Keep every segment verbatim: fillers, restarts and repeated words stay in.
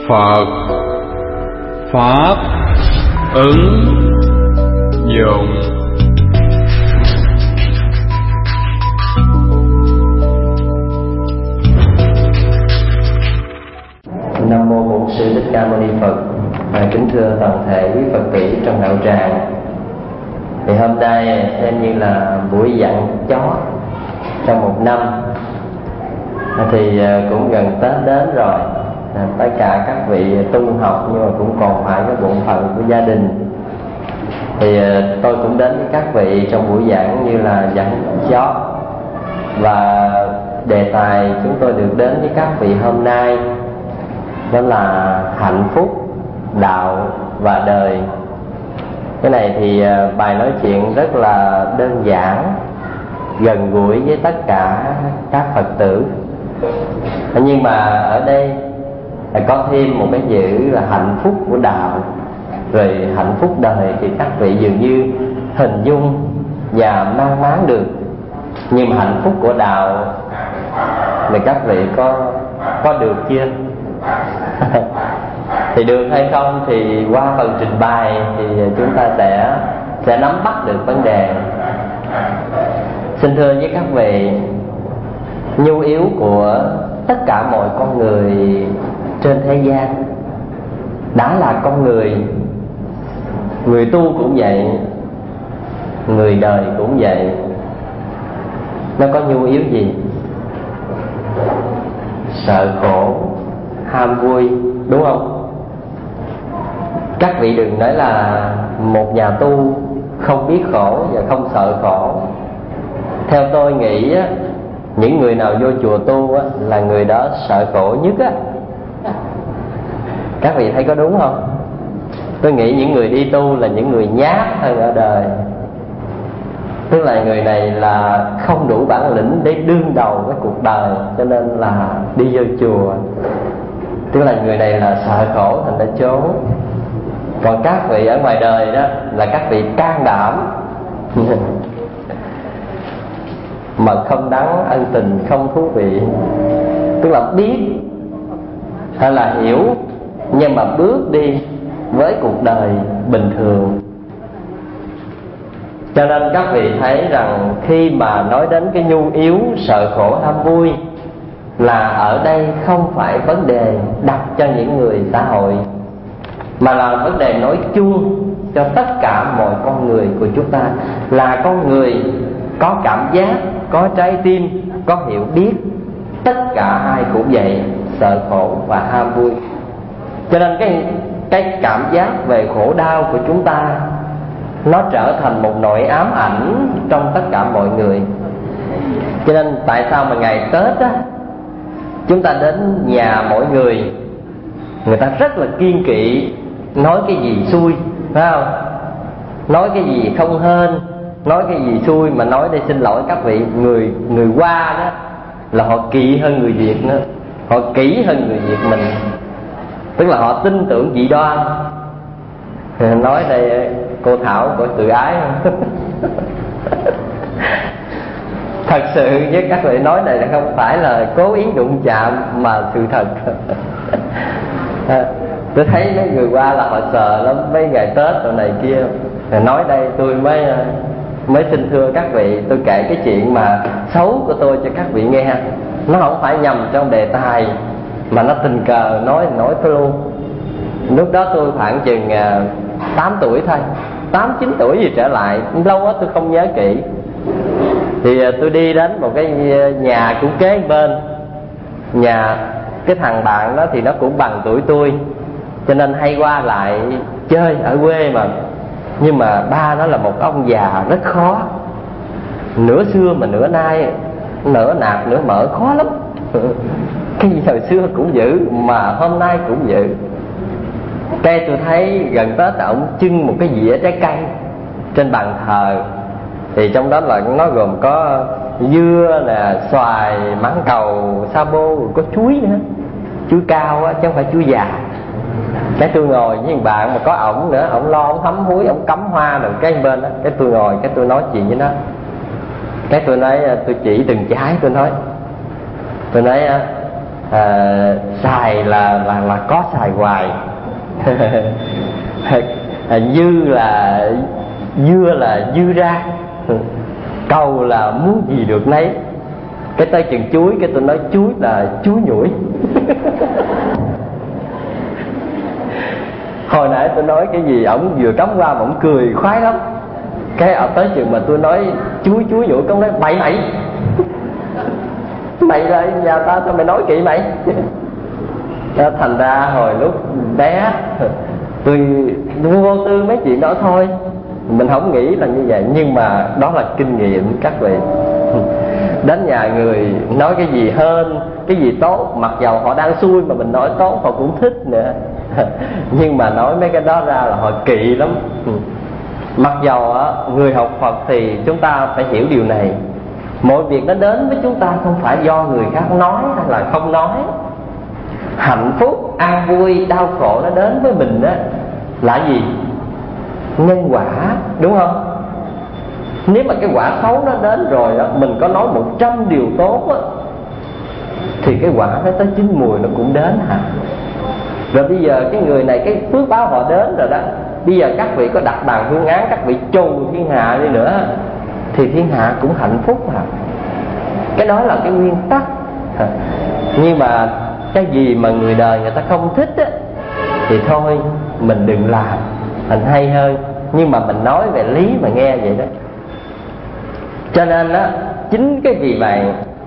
Phật Pháp ứng dụng. Nam mô Bổn Sư Thích Ca Mâu Ni Phật. À, kính thưa toàn thể quý Phật tử trong đạo tràng. Thì hôm nay xem như là buổi dặn chó trong một năm. À, thì cũng gần Tết đến rồi. À, tất cả các vị tu học nhưng mà cũng còn phải cái bổn phận của gia đình. Thì à, tôi cũng đến với các vị trong buổi giảng như là dặn chó. Và đề tài chúng tôi được đến với các vị hôm nay đó là hạnh phúc, đạo và đời. Cái này thì bài nói chuyện rất là đơn giản, gần gũi với tất cả các Phật tử. Nhưng mà ở đây có thêm một cái chữ là hạnh phúc của đạo, rồi hạnh phúc đời thì các vị dường như hình dung và mang máng được. Nhưng mà hạnh phúc của đạo thì các vị có có được chưa? Thì được hay không thì qua phần trình bày thì chúng ta sẽ sẽ nắm bắt được vấn đề. Xin thưa với các vị, nhu yếu của tất cả mọi con người trên thế gian, đã là con người, người tu cũng vậy, người đời cũng vậy, nó có nhu yếu gì? Sợ khổ, ham vui, đúng không? Các vị đừng nói là một nhà tu không biết khổ và không sợ khổ. Theo tôi nghĩ á, những người nào vô chùa tu á, là người đó sợ khổ nhất á. Các vị thấy có đúng không? Tôi nghĩ những người đi tu là những người nhát hơn ở đời. Tức là người này là không đủ bản lĩnh để đương đầu với cuộc đời, cho nên là đi vô chùa. Tức là người này là sợ khổ thành đã trốn. Còn các vị ở ngoài đời đó là các vị can đảm. Mật không đắng, ân tình không thú vị. Tức là biết hay là hiểu, nhưng mà bước đi với cuộc đời bình thường. Cho nên các vị thấy rằng khi mà nói đến cái nhu yếu sợ khổ ham vui, là ở đây không phải vấn đề đặt cho những người xã hội, mà là vấn đề nói chung cho tất cả mọi con người của chúng ta. Là con người có cảm giác, có trái tim, có hiểu biết. Tất cả ai cũng vậy, sợ khổ và ham vui. Cho nên cái, cái cảm giác về khổ đau của chúng ta nó trở thành một nỗi ám ảnh trong tất cả mọi người. Cho nên tại sao mà ngày Tết á, chúng ta đến nhà mỗi người, người ta rất là kiêng kỵ nói cái gì xui, phải không? Nói cái gì không hên, nói cái gì xui. Mà nói đây xin lỗi các vị, người người Hoa đó là họ kỵ hơn người Việt nữa. Họ kỹ hơn người Việt mình. Tức là họ tin tưởng dị đoan. Nói đây cô Thảo có tự ái không? Thật sự với các vị nói này là không phải là cố ý đụng chạm, mà sự thật. Tôi thấy mấy người qua là họ sợ lắm, mấy ngày Tết rồi này kia. Nói đây tôi mới mới xin thưa các vị, tôi kể cái chuyện mà xấu của tôi cho các vị nghe. Nó không phải nhằm trong đề tài, mà nó tình cờ nói nói tôi luôn. Lúc đó tôi khoảng chừng tám tuổi thôi, tám chín tuổi gì trở lại, lâu quá tôi không nhớ kỹ. Thì tôi đi đến một cái nhà cũng kế bên. Nhà cái thằng bạn đó thì nó cũng bằng tuổi tôi, cho nên hay qua lại chơi ở quê mà. Nhưng mà ba nó là một ông già rất khó, nửa xưa mà nửa nay, nửa nạc nửa mỡ, khó lắm. Cái gì hồi xưa cũng giữ, mà hôm nay cũng giữ. Cái tôi thấy gần Tết ổng trưng một cái dĩa trái cây trên bàn thờ. Thì trong đó là nó gồm có dưa nè, xoài, mãng cầu, sa bô, có chuối nữa. Chuối cao á, chứ không phải chuối già. Cái tôi ngồi với bạn mà có ổng nữa, ổng lo, ổng hắm muối, ổng cắm hoa rồi cái bên đó. Cái tôi ngồi, cái tôi nói chuyện với nó. Cái tôi nói, tôi chỉ từng trái, tôi nói Tôi nói à, xài là là là có xài hoài. À, dư là dưa là dư ra, cầu là muốn gì được nấy. Cái tới chừng chuối, cái tôi nói chuối là chuối nhủi. Hồi nãy tôi nói cái gì ổng vừa cắm qua mà ổng cười khoái lắm. Cái ở tới chừng mà tôi nói chuối chuối nhủi, công nói bậy mày. Mày là nhà ta sao mày nói kỵ mày. Thành ra hồi lúc bé tôi vô tư mấy chuyện đó thôi, mình không nghĩ là như vậy. Nhưng mà đó là kinh nghiệm các vị. Đến nhà người nói cái gì hơn, cái gì tốt, mặc dầu họ đang xui mà mình nói tốt họ cũng thích nữa. Nhưng mà nói mấy cái đó ra là họ kỵ lắm. Mặc dầu á, người học Phật thì chúng ta phải hiểu điều này. Mọi việc nó đến với chúng ta không phải do người khác nói hay là không nói. Hạnh phúc, an vui, đau khổ nó đến với mình đó là gì? Nhân quả, đúng không? Nếu mà cái quả xấu nó đến rồi đó, mình có nói một trăm điều tốt á, thì cái quả nó tới chín mùi nó cũng đến hả? Rồi bây giờ cái người này cái phước báo họ đến rồi đó, bây giờ các vị có đặt bàn phương án, các vị trù thiên hạ đi nữa thì thiên hạ cũng hạnh phúc hả? Cái đó là cái nguyên tắc. Nhưng mà cái gì mà người đời người ta không thích á, thì thôi mình đừng làm, mình hay hơn. Nhưng mà mình nói về lý mà nghe vậy đó. Cho nên á, chính cái vì vậy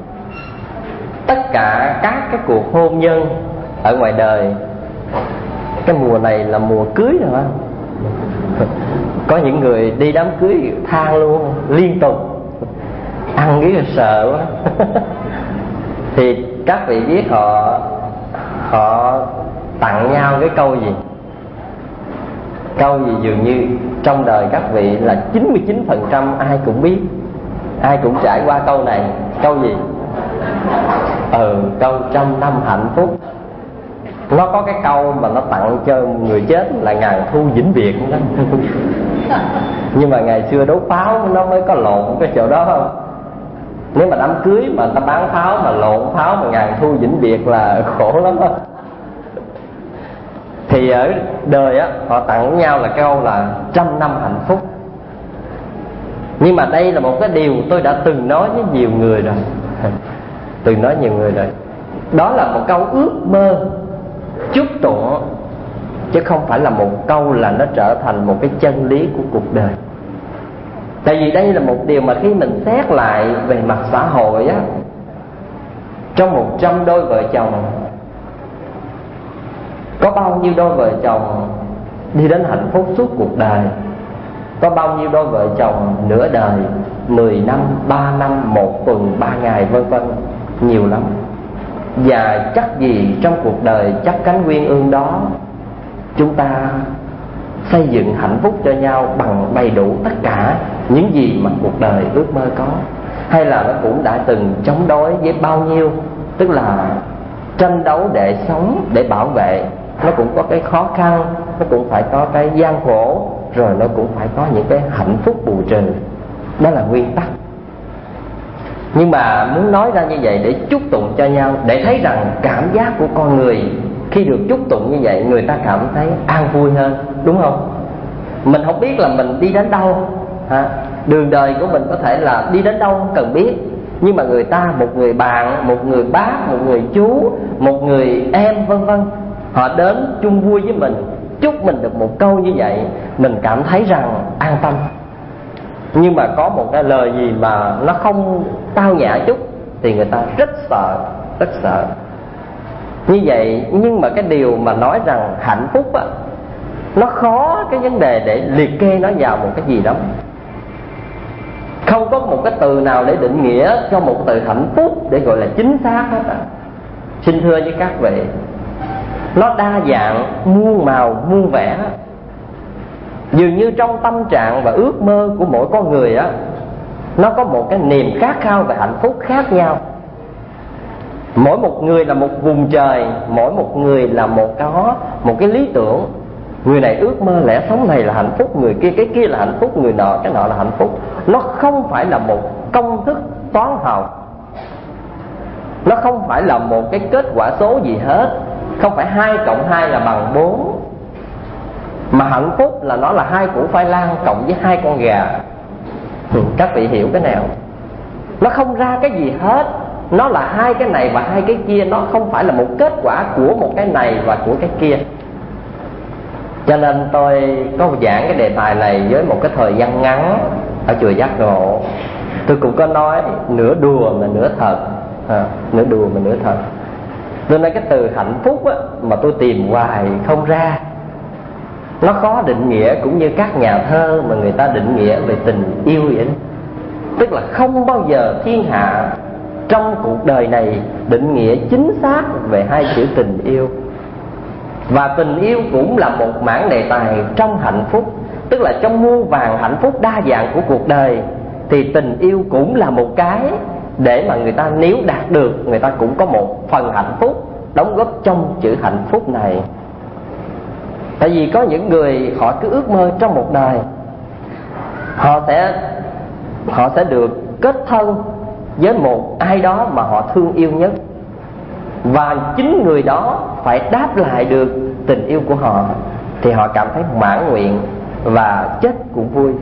tất cả các cái cuộc hôn nhân ở ngoài đời, cái mùa này là mùa cưới rồi không? Có những người đi đám cưới than luôn, liên tục ăn cái sợ quá. Thì các vị biết họ họ tặng nhau cái câu gì? Câu gì dường như trong đời các vị là chín mươi chín phần trăm ai cũng biết, ai cũng trải qua câu này. Câu gì? Ừ, câu trăm năm hạnh phúc. Nó có cái câu mà nó tặng cho người chết là ngàn thu vĩnh biệt đó. Nhưng mà ngày xưa đốt pháo nó mới có lộn cái chỗ đó không? Nếu mà đám cưới mà người ta bán pháo mà lộn pháo mà ngàn thu vĩnh biệt là khổ lắm đó. Thì ở đời á, họ tặng nhau là câu là trăm năm hạnh phúc. Nhưng mà đây là một cái điều tôi đã từng nói với nhiều người rồi. Từng nói nhiều người rồi. Đó là một câu ước mơ, chúc tụng, chứ không phải là một câu là nó trở thành một cái chân lý của cuộc đời. Tại vì đây là một điều mà khi mình xét lại về mặt xã hội á, trong một trăm đôi vợ chồng, có bao nhiêu đôi vợ chồng đi đến hạnh phúc suốt cuộc đời? Có bao nhiêu đôi vợ chồng nửa đời, mười năm, ba năm, một tuần, ba ngày vân vân? Nhiều lắm. Và chắc gì trong cuộc đời chắp cánh uyên ương đó, chúng ta xây dựng hạnh phúc cho nhau bằng đầy đủ tất cả những gì mà cuộc đời ước mơ có. Hay là nó cũng đã từng chống đối với bao nhiêu, tức là tranh đấu để sống, để bảo vệ. Nó cũng có cái khó khăn, nó cũng phải có cái gian khổ, rồi nó cũng phải có những cái hạnh phúc bù trừ. Đó là nguyên tắc. Nhưng mà muốn nói ra như vậy để chúc tụng cho nhau, để thấy rằng cảm giác của con người khi được chúc tụng như vậy, người ta cảm thấy an vui hơn, đúng không? Mình không biết là mình đi đến đâu ha? Đường đời của mình có thể là đi đến đâu không cần biết, nhưng mà người ta, một người bạn, một người bác, một người chú, một người em vân vân, họ đến chung vui với mình, chúc mình được một câu như vậy, mình cảm thấy rằng an tâm. Nhưng mà có một cái lời gì mà nó không tao nhã chút thì người ta rất sợ, rất sợ. Như vậy, nhưng mà cái điều mà nói rằng hạnh phúc á, nó khó cái vấn đề để liệt kê nó vào một cái gì đó. Không có một cái từ nào để định nghĩa cho một từ hạnh phúc để gọi là chính xác hết á. Xin thưa với các vị, nó đa dạng, muôn màu, muôn vẻ. Dường như trong tâm trạng và ước mơ của mỗi con người á, nó có một cái niềm khát khao về hạnh phúc khác nhau. Mỗi một người là một vùng trời, mỗi một người là một có một cái lý tưởng. Người này ước mơ lẽ sống này là hạnh phúc, người kia cái kia là hạnh phúc, người nọ cái nọ là hạnh phúc. Nó không phải là một công thức toán học. Nó không phải là một cái kết quả số gì hết. Không phải hai cộng hai là bằng bốn, mà hạnh phúc là nó là hai củ khoai lang cộng với hai con gà. Các vị hiểu cái nào? Nó không ra cái gì hết. Nó là hai cái này và hai cái kia. Nó không phải là một kết quả của một cái này và của cái kia. Cho nên tôi có giảng cái đề tài này với một cái thời gian ngắn ở chùa Giác Ngộ. Tôi cũng có nói nửa đùa mà nửa thật, à, nửa đùa mà nửa thật. Tôi nói cái từ hạnh phúc á, mà tôi tìm hoài không ra. Nó khó định nghĩa, cũng như các nhà thơ mà người ta định nghĩa về tình yêu vậy đó. Tức là không bao giờ thiên hạ trong cuộc đời này định nghĩa chính xác về hai chữ tình yêu. Và tình yêu cũng là một mảng đề tài trong hạnh phúc. Tức là trong muôn vàn hạnh phúc đa dạng của cuộc đời, thì tình yêu cũng là một cái để mà người ta nếu đạt được, người ta cũng có một phần hạnh phúc đóng góp trong chữ hạnh phúc này. Tại vì có những người họ cứ ước mơ trong một đời họ sẽ họ sẽ được kết thân với một ai đó mà họ thương yêu nhất, và chính người đó phải đáp lại được tình yêu của họ, thì họ cảm thấy mãn nguyện và chết cũng vui.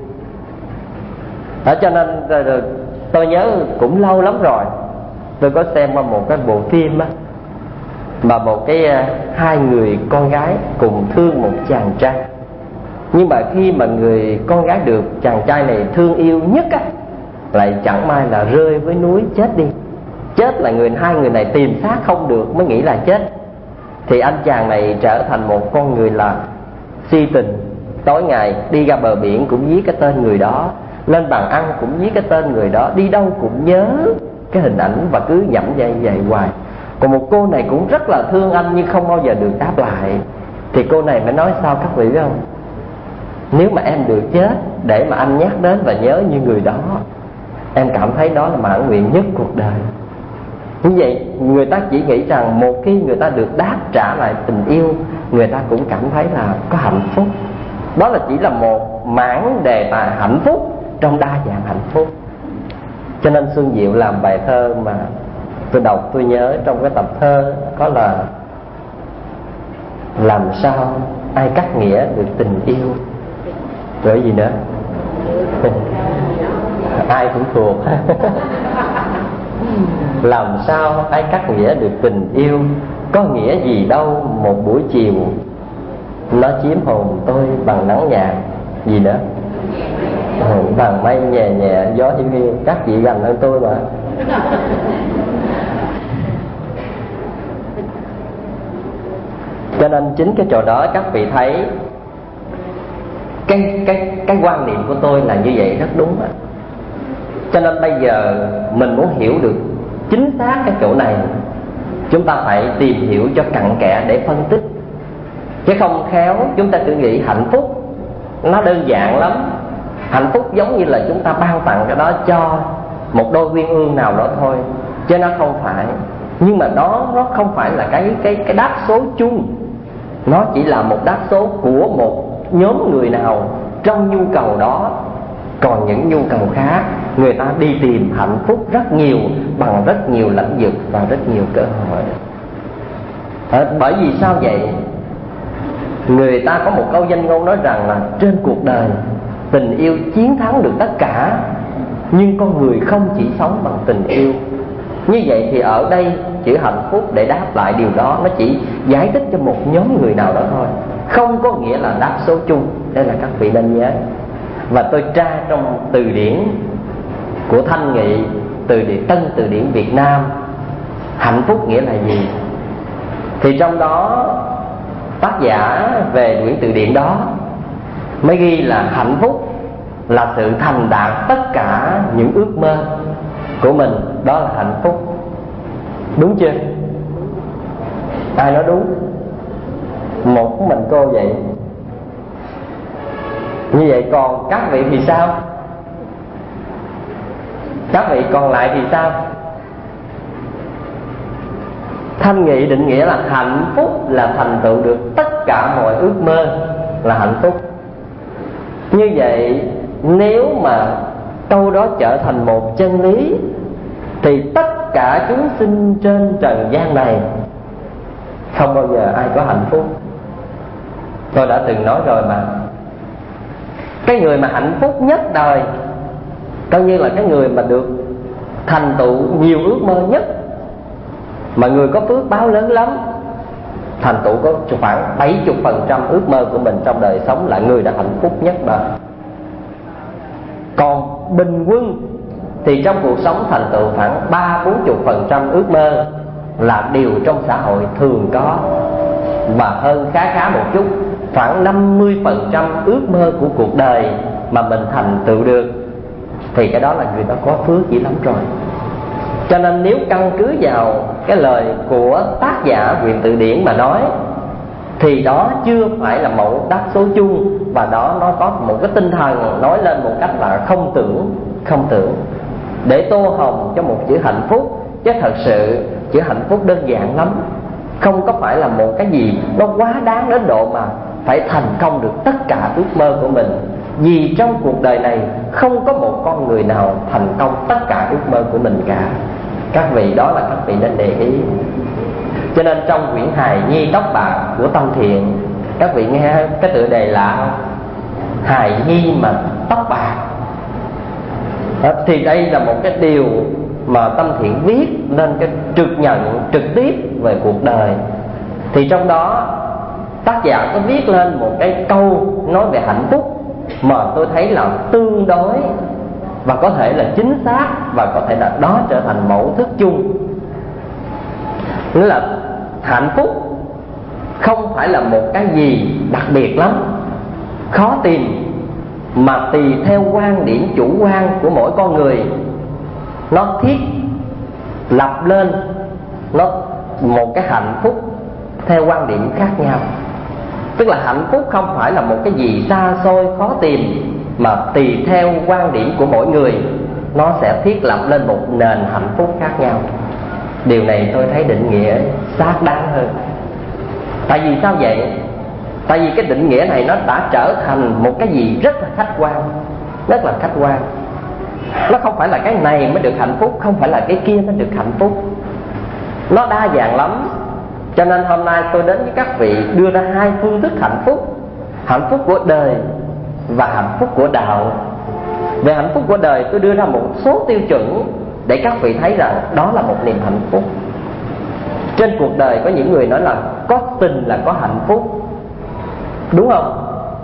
Đó, cho nên tôi nhớ cũng lâu lắm rồi, tôi có xem qua một cái bộ phim á, mà một cái hai người con gái cùng thương một chàng trai. Nhưng mà khi mà người con gái được chàng trai này thương yêu nhất á, lại chẳng may là rơi với núi chết đi. Chết là người hai người này tìm xác không được mới nghĩ là chết. Thì anh chàng này trở thành một con người là si tình. Tối ngày đi ra bờ biển cũng viết cái tên người đó, lên bàn ăn cũng viết cái tên người đó, đi đâu cũng nhớ cái hình ảnh và cứ nhẩm dây vậy hoài. Còn một cô này cũng rất là thương anh nhưng không bao giờ được đáp lại. Thì cô này mới nói sao các vị biết không? Nếu mà em được chết để mà anh nhắc đến và nhớ như người đó, em cảm thấy đó là mãn nguyện nhất cuộc đời. Như vậy người ta chỉ nghĩ rằng một khi người ta được đáp trả lại tình yêu, người ta cũng cảm thấy là có hạnh phúc. Đó là chỉ là một mảng đề tài hạnh phúc trong đa dạng hạnh phúc. Cho nên Xuân Diệu làm bài thơ mà tôi đọc tôi nhớ trong cái tập thơ có là: làm sao ai cắt nghĩa được tình yêu. Rồi gì nữa? Ai cũng thuộc. Làm sao ai cắt nghĩa được tình yêu, có nghĩa gì đâu một buổi chiều, nó chiếm hồn tôi bằng nắng nhạt. Gì nữa? Ừ, bằng mây nhẹ nhẹ gió hiu hiu. Các vị gần hơn tôi mà. Cho nên chính cái chỗ đó các vị thấy cái cái cái quan niệm của tôi là như vậy rất đúng á. Cho nên bây giờ mình muốn hiểu được chính xác cái chỗ này, chúng ta phải tìm hiểu cho cặn kẽ để phân tích. Chứ không khéo chúng ta cứ nghĩ hạnh phúc nó đơn giản lắm. Hạnh phúc giống như là chúng ta ban tặng cái đó cho một đôi uyên ương nào đó thôi, chứ nó không phải. Nhưng mà đó nó không phải là cái cái cái đáp số chung. Nó chỉ là một đáp số của một nhóm người nào trong nhu cầu đó. Còn những nhu cầu khác, người ta đi tìm hạnh phúc rất nhiều, bằng rất nhiều lĩnh vực và rất nhiều cơ hội. À, bởi vì sao vậy? Người ta có một câu danh ngôn nói rằng là trên cuộc đời tình yêu chiến thắng được tất cả, nhưng con người không chỉ sống bằng tình yêu. Như vậy thì ở đây chữ hạnh phúc để đáp lại điều đó, nó chỉ giải thích cho một nhóm người nào đó thôi, không có nghĩa là đáp số chung. Đây là các vị nên nhớ. Và tôi tra trong từ điển của Thanh Nghị, từ điển Tân Từ điển Việt Nam, hạnh phúc nghĩa là gì, thì trong đó tác giả về quyển từ điển đó mới ghi là hạnh phúc là sự thành đạt tất cả những ước mơ của mình. Đó là hạnh phúc. Đúng chưa? Ai nói đúng? Một mình cô vậy. Như vậy còn các vị thì sao? Các vị còn lại thì sao? Thanh Nghị định nghĩa là hạnh phúc là thành tựu được tất cả mọi ước mơ là hạnh phúc. Như vậy nếu mà câu đó trở thành một chân lý, thì tất tất cả chúng sinh trên trần gian này không bao giờ ai có hạnh phúc. Tôi đã từng nói rồi mà, cái người mà hạnh phúc nhất đời coi như là cái người mà được thành tựu nhiều ước mơ nhất, mà người có phước báo lớn lắm, thành tựu có khoảng bảy mươi phần trăm ước mơ của mình trong đời sống là người đã hạnh phúc nhất đời. Còn bình quân thì trong cuộc sống thành tựu khoảng ba bốn mươi phần trăm ước mơ là điều trong xã hội thường có, và hơn khá khá một chút, khoảng năm mươi phần trăm ước mơ của cuộc đời mà mình thành tựu được, thì cái đó là người ta có phước dữ lắm rồi. Cho nên nếu căn cứ vào cái lời của tác giả Quyền Từ Điển mà nói, thì đó chưa phải là mẫu đáp số chung, và đó nó có một cái tinh thần nói lên một cách là không tưởng, không tưởng để tô hồng cho một chữ hạnh phúc. Chứ thật sự chữ hạnh phúc đơn giản lắm, không có phải là một cái gì nó quá đáng đến độ mà phải thành công được tất cả ước mơ của mình. Vì trong cuộc đời này không có một con người nào thành công tất cả ước mơ của mình cả. Các vị, đó là các vị nên để ý. Cho nên trong quyển hài nhi tóc bạc của Tâm Thiện, các vị nghe cái tựa đề lạ không? Hài nhi mà tóc bạc. Đó, thì đây là một cái điều mà Tâm Thiện viết nên cái trực nhận trực tiếp về cuộc đời. Thì trong đó tác giả có viết lên một cái câu nói về hạnh phúc mà tôi thấy là tương đối và có thể là chính xác, và có thể là đó trở thành mẫu thức chung. Nghĩa là hạnh phúc không phải là một cái gì đặc biệt lắm, khó tìm, mà tùy theo quan điểm chủ quan của mỗi con người, nó thiết lập lên nó một cái hạnh phúc theo quan điểm khác nhau. Tức là hạnh phúc không phải là một cái gì xa xôi khó tìm, mà tùy theo quan điểm của mỗi người, nó sẽ thiết lập lên một nền hạnh phúc khác nhau. Điều này tôi thấy định nghĩa xác đáng hơn. Tại vì sao vậy? Tại vì cái định nghĩa này nó đã trở thành một cái gì rất là khách quan, rất là khách quan. Nó không phải là cái này mới được hạnh phúc, không phải là cái kia mới được hạnh phúc. Nó đa dạng lắm. Cho nên hôm nay tôi đến với các vị đưa ra hai phương thức hạnh phúc: hạnh phúc của đời và hạnh phúc của đạo. Về hạnh phúc của đời, tôi đưa ra một số tiêu chuẩn để các vị thấy rằng đó là một niềm hạnh phúc. Trên cuộc đời có những người nói là có tình là có hạnh phúc, đúng không?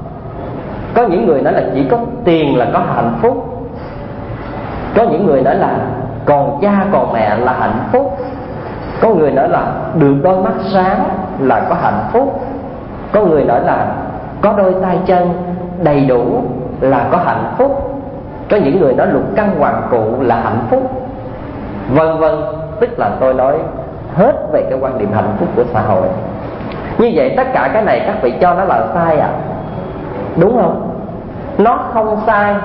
Có những người nói là chỉ có tiền là có hạnh phúc. Có những người nói là còn cha còn mẹ là hạnh phúc. Có người nói là được đôi mắt sáng là có hạnh phúc. Có người nói là có đôi tay chân đầy đủ là có hạnh phúc. Có những người nói lục căn hoàn cụ là hạnh phúc, vân vân. Tức là tôi nói hết về cái quan điểm hạnh phúc của xã hội. Như vậy tất cả cái này các vị cho nó là sai à? Đúng không? Nó không sai,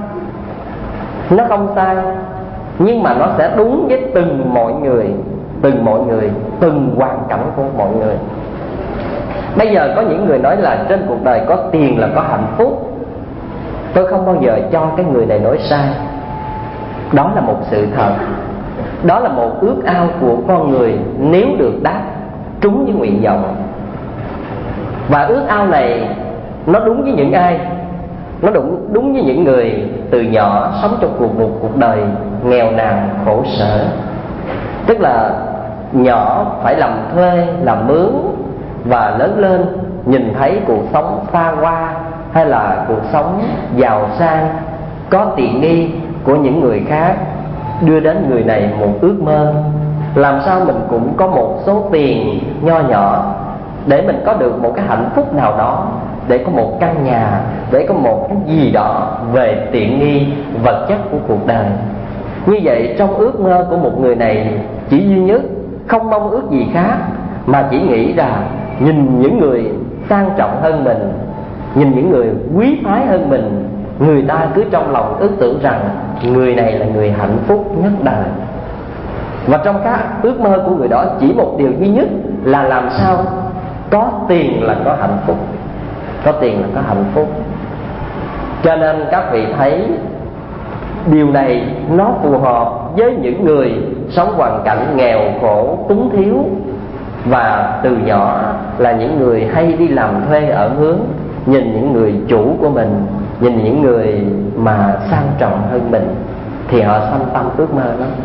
nó không sai, nhưng mà nó sẽ đúng với từng mọi người, từng mọi người, từng hoàn cảnh của mọi người. Bây giờ có những người nói là trên cuộc đời có tiền là có hạnh phúc. Tôi không bao giờ cho cái người này nói sai. Đó là một sự thật, đó là một ước ao của con người nếu được đáp trúng với nguyện vọng. Và ước ao này nó đúng với những ai? Nó đúng, đúng với những người từ nhỏ sống trong cuộc một cuộc đời nghèo nàn khổ sở. Tức là nhỏ phải làm thuê, làm mướn, và lớn lên nhìn thấy cuộc sống xa hoa hay là cuộc sống giàu sang, có tiện nghi của những người khác, đưa đến người này một ước mơ. Làm sao mình cũng có một số tiền nho nhỏ để mình có được một cái hạnh phúc nào đó, để có một căn nhà, để có một cái gì đó về tiện nghi vật chất của cuộc đời. Như vậy trong ước mơ của một người này chỉ duy nhất, không mong ước gì khác, mà chỉ nghĩ là nhìn những người sang trọng hơn mình, nhìn những người quý phái hơn mình, người ta cứ trong lòng ước tưởng rằng người này là người hạnh phúc nhất đời. Và trong các ước mơ của người đó chỉ một điều duy nhất là làm sao có tiền là có hạnh phúc, có tiền là có hạnh phúc. Cho nên các vị thấy điều này nó phù hợp với những người sống hoàn cảnh nghèo khổ túng thiếu, và từ nhỏ là những người hay đi làm thuê ở mướn, nhìn những người chủ của mình, nhìn những người mà sang trọng hơn mình, thì họ sanh tâm ước mơ lắm.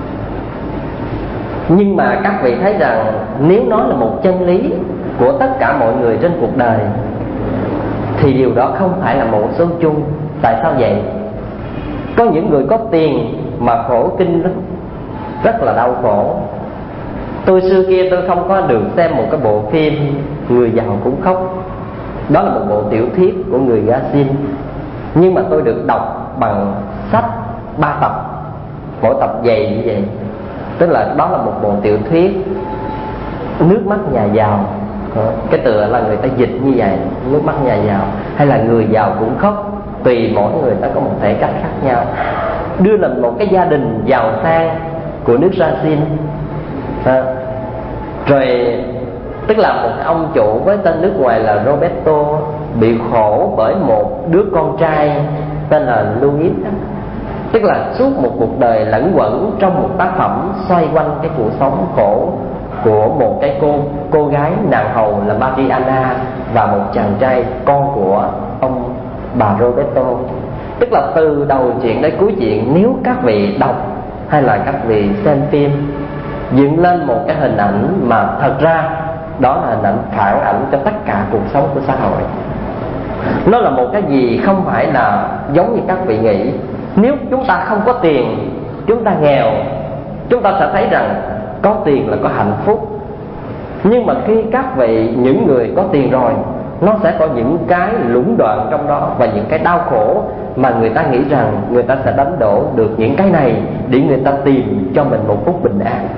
Nhưng mà các vị thấy rằng nếu nó là một chân lý của tất cả mọi người trên cuộc đời, thì điều đó không phải là một số chung. Tại sao vậy? Có những người có tiền mà khổ kinh lắm, rất là đau khổ. Tôi xưa kia tôi không có được xem một cái bộ phim Người giàu cũng khóc. Đó là một bộ tiểu thuyết của người Gasin, nhưng mà tôi được đọc bằng sách ba tập, mỗi tập dày như vậy. Tức là đó là một bộ tiểu thuyết Nước mắt nhà giàu. Cái tựa là người ta dịch như vậy, nước mắt nhà giàu, hay là Người giàu cũng khóc. Tùy mỗi người ta có một thể cách khác nhau, đưa lên một cái gia đình giàu sang của nước Brazil. à, Rồi tức là một ông chủ với tên nước ngoài là Roberto bị khổ bởi một đứa con trai tên là Luis. Tức là suốt một cuộc đời lẫn quẩn trong một tác phẩm xoay quanh cái cuộc sống khổ của một cái cô cô gái nàng hầu là Mariana và một chàng trai con của ông bà Roberto. Tức là từ đầu chuyện đến cuối chuyện, nếu các vị đọc hay là các vị xem phim, dựng lên một cái hình ảnh mà thật ra đó là hình ảnh phản ảnh cho tất cả cuộc sống của xã hội. Nó là một cái gì không phải là giống như các vị nghĩ. Nếu chúng ta không có tiền, chúng ta nghèo, chúng ta sẽ thấy rằng có tiền là có hạnh phúc. Nhưng mà khi các vị, những người có tiền rồi, nó sẽ có những cái lũng đoạn trong đó và những cái đau khổ mà người ta nghĩ rằng người ta sẽ đánh đổ được những cái này để người ta tìm cho mình một phút bình an.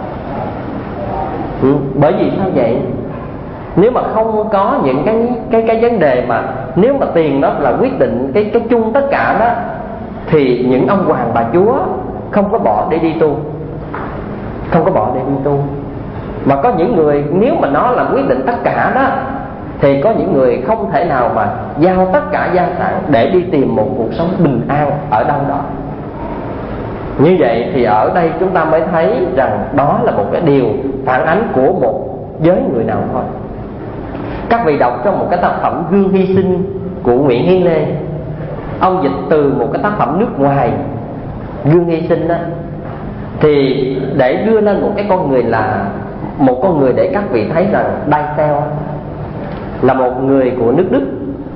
Ừ, bởi vì sao vậy? Nếu mà không có những cái cái cái vấn đề mà nếu mà tiền đó là quyết định cái cái chung tất cả đó, thì những ông hoàng bà chúa không có bỏ để đi tu, không có bỏ để đi tu. Mà có những người nếu mà nó là quyết định tất cả đó, thì có những người không thể nào mà giao tất cả gia sản để đi tìm một cuộc sống bình an ở đâu đó. Như vậy thì ở đây chúng ta mới thấy rằng đó là một cái điều phản ánh của một giới người nào thôi. Các vị đọc trong một cái tác phẩm Gương Hy Sinh của Nguyễn Hiến Lê, ông dịch từ một cái tác phẩm nước ngoài Gương Hy Sinh đó, thì để đưa lên một cái con người là một con người để các vị thấy rằng Daisel là một người của nước Đức,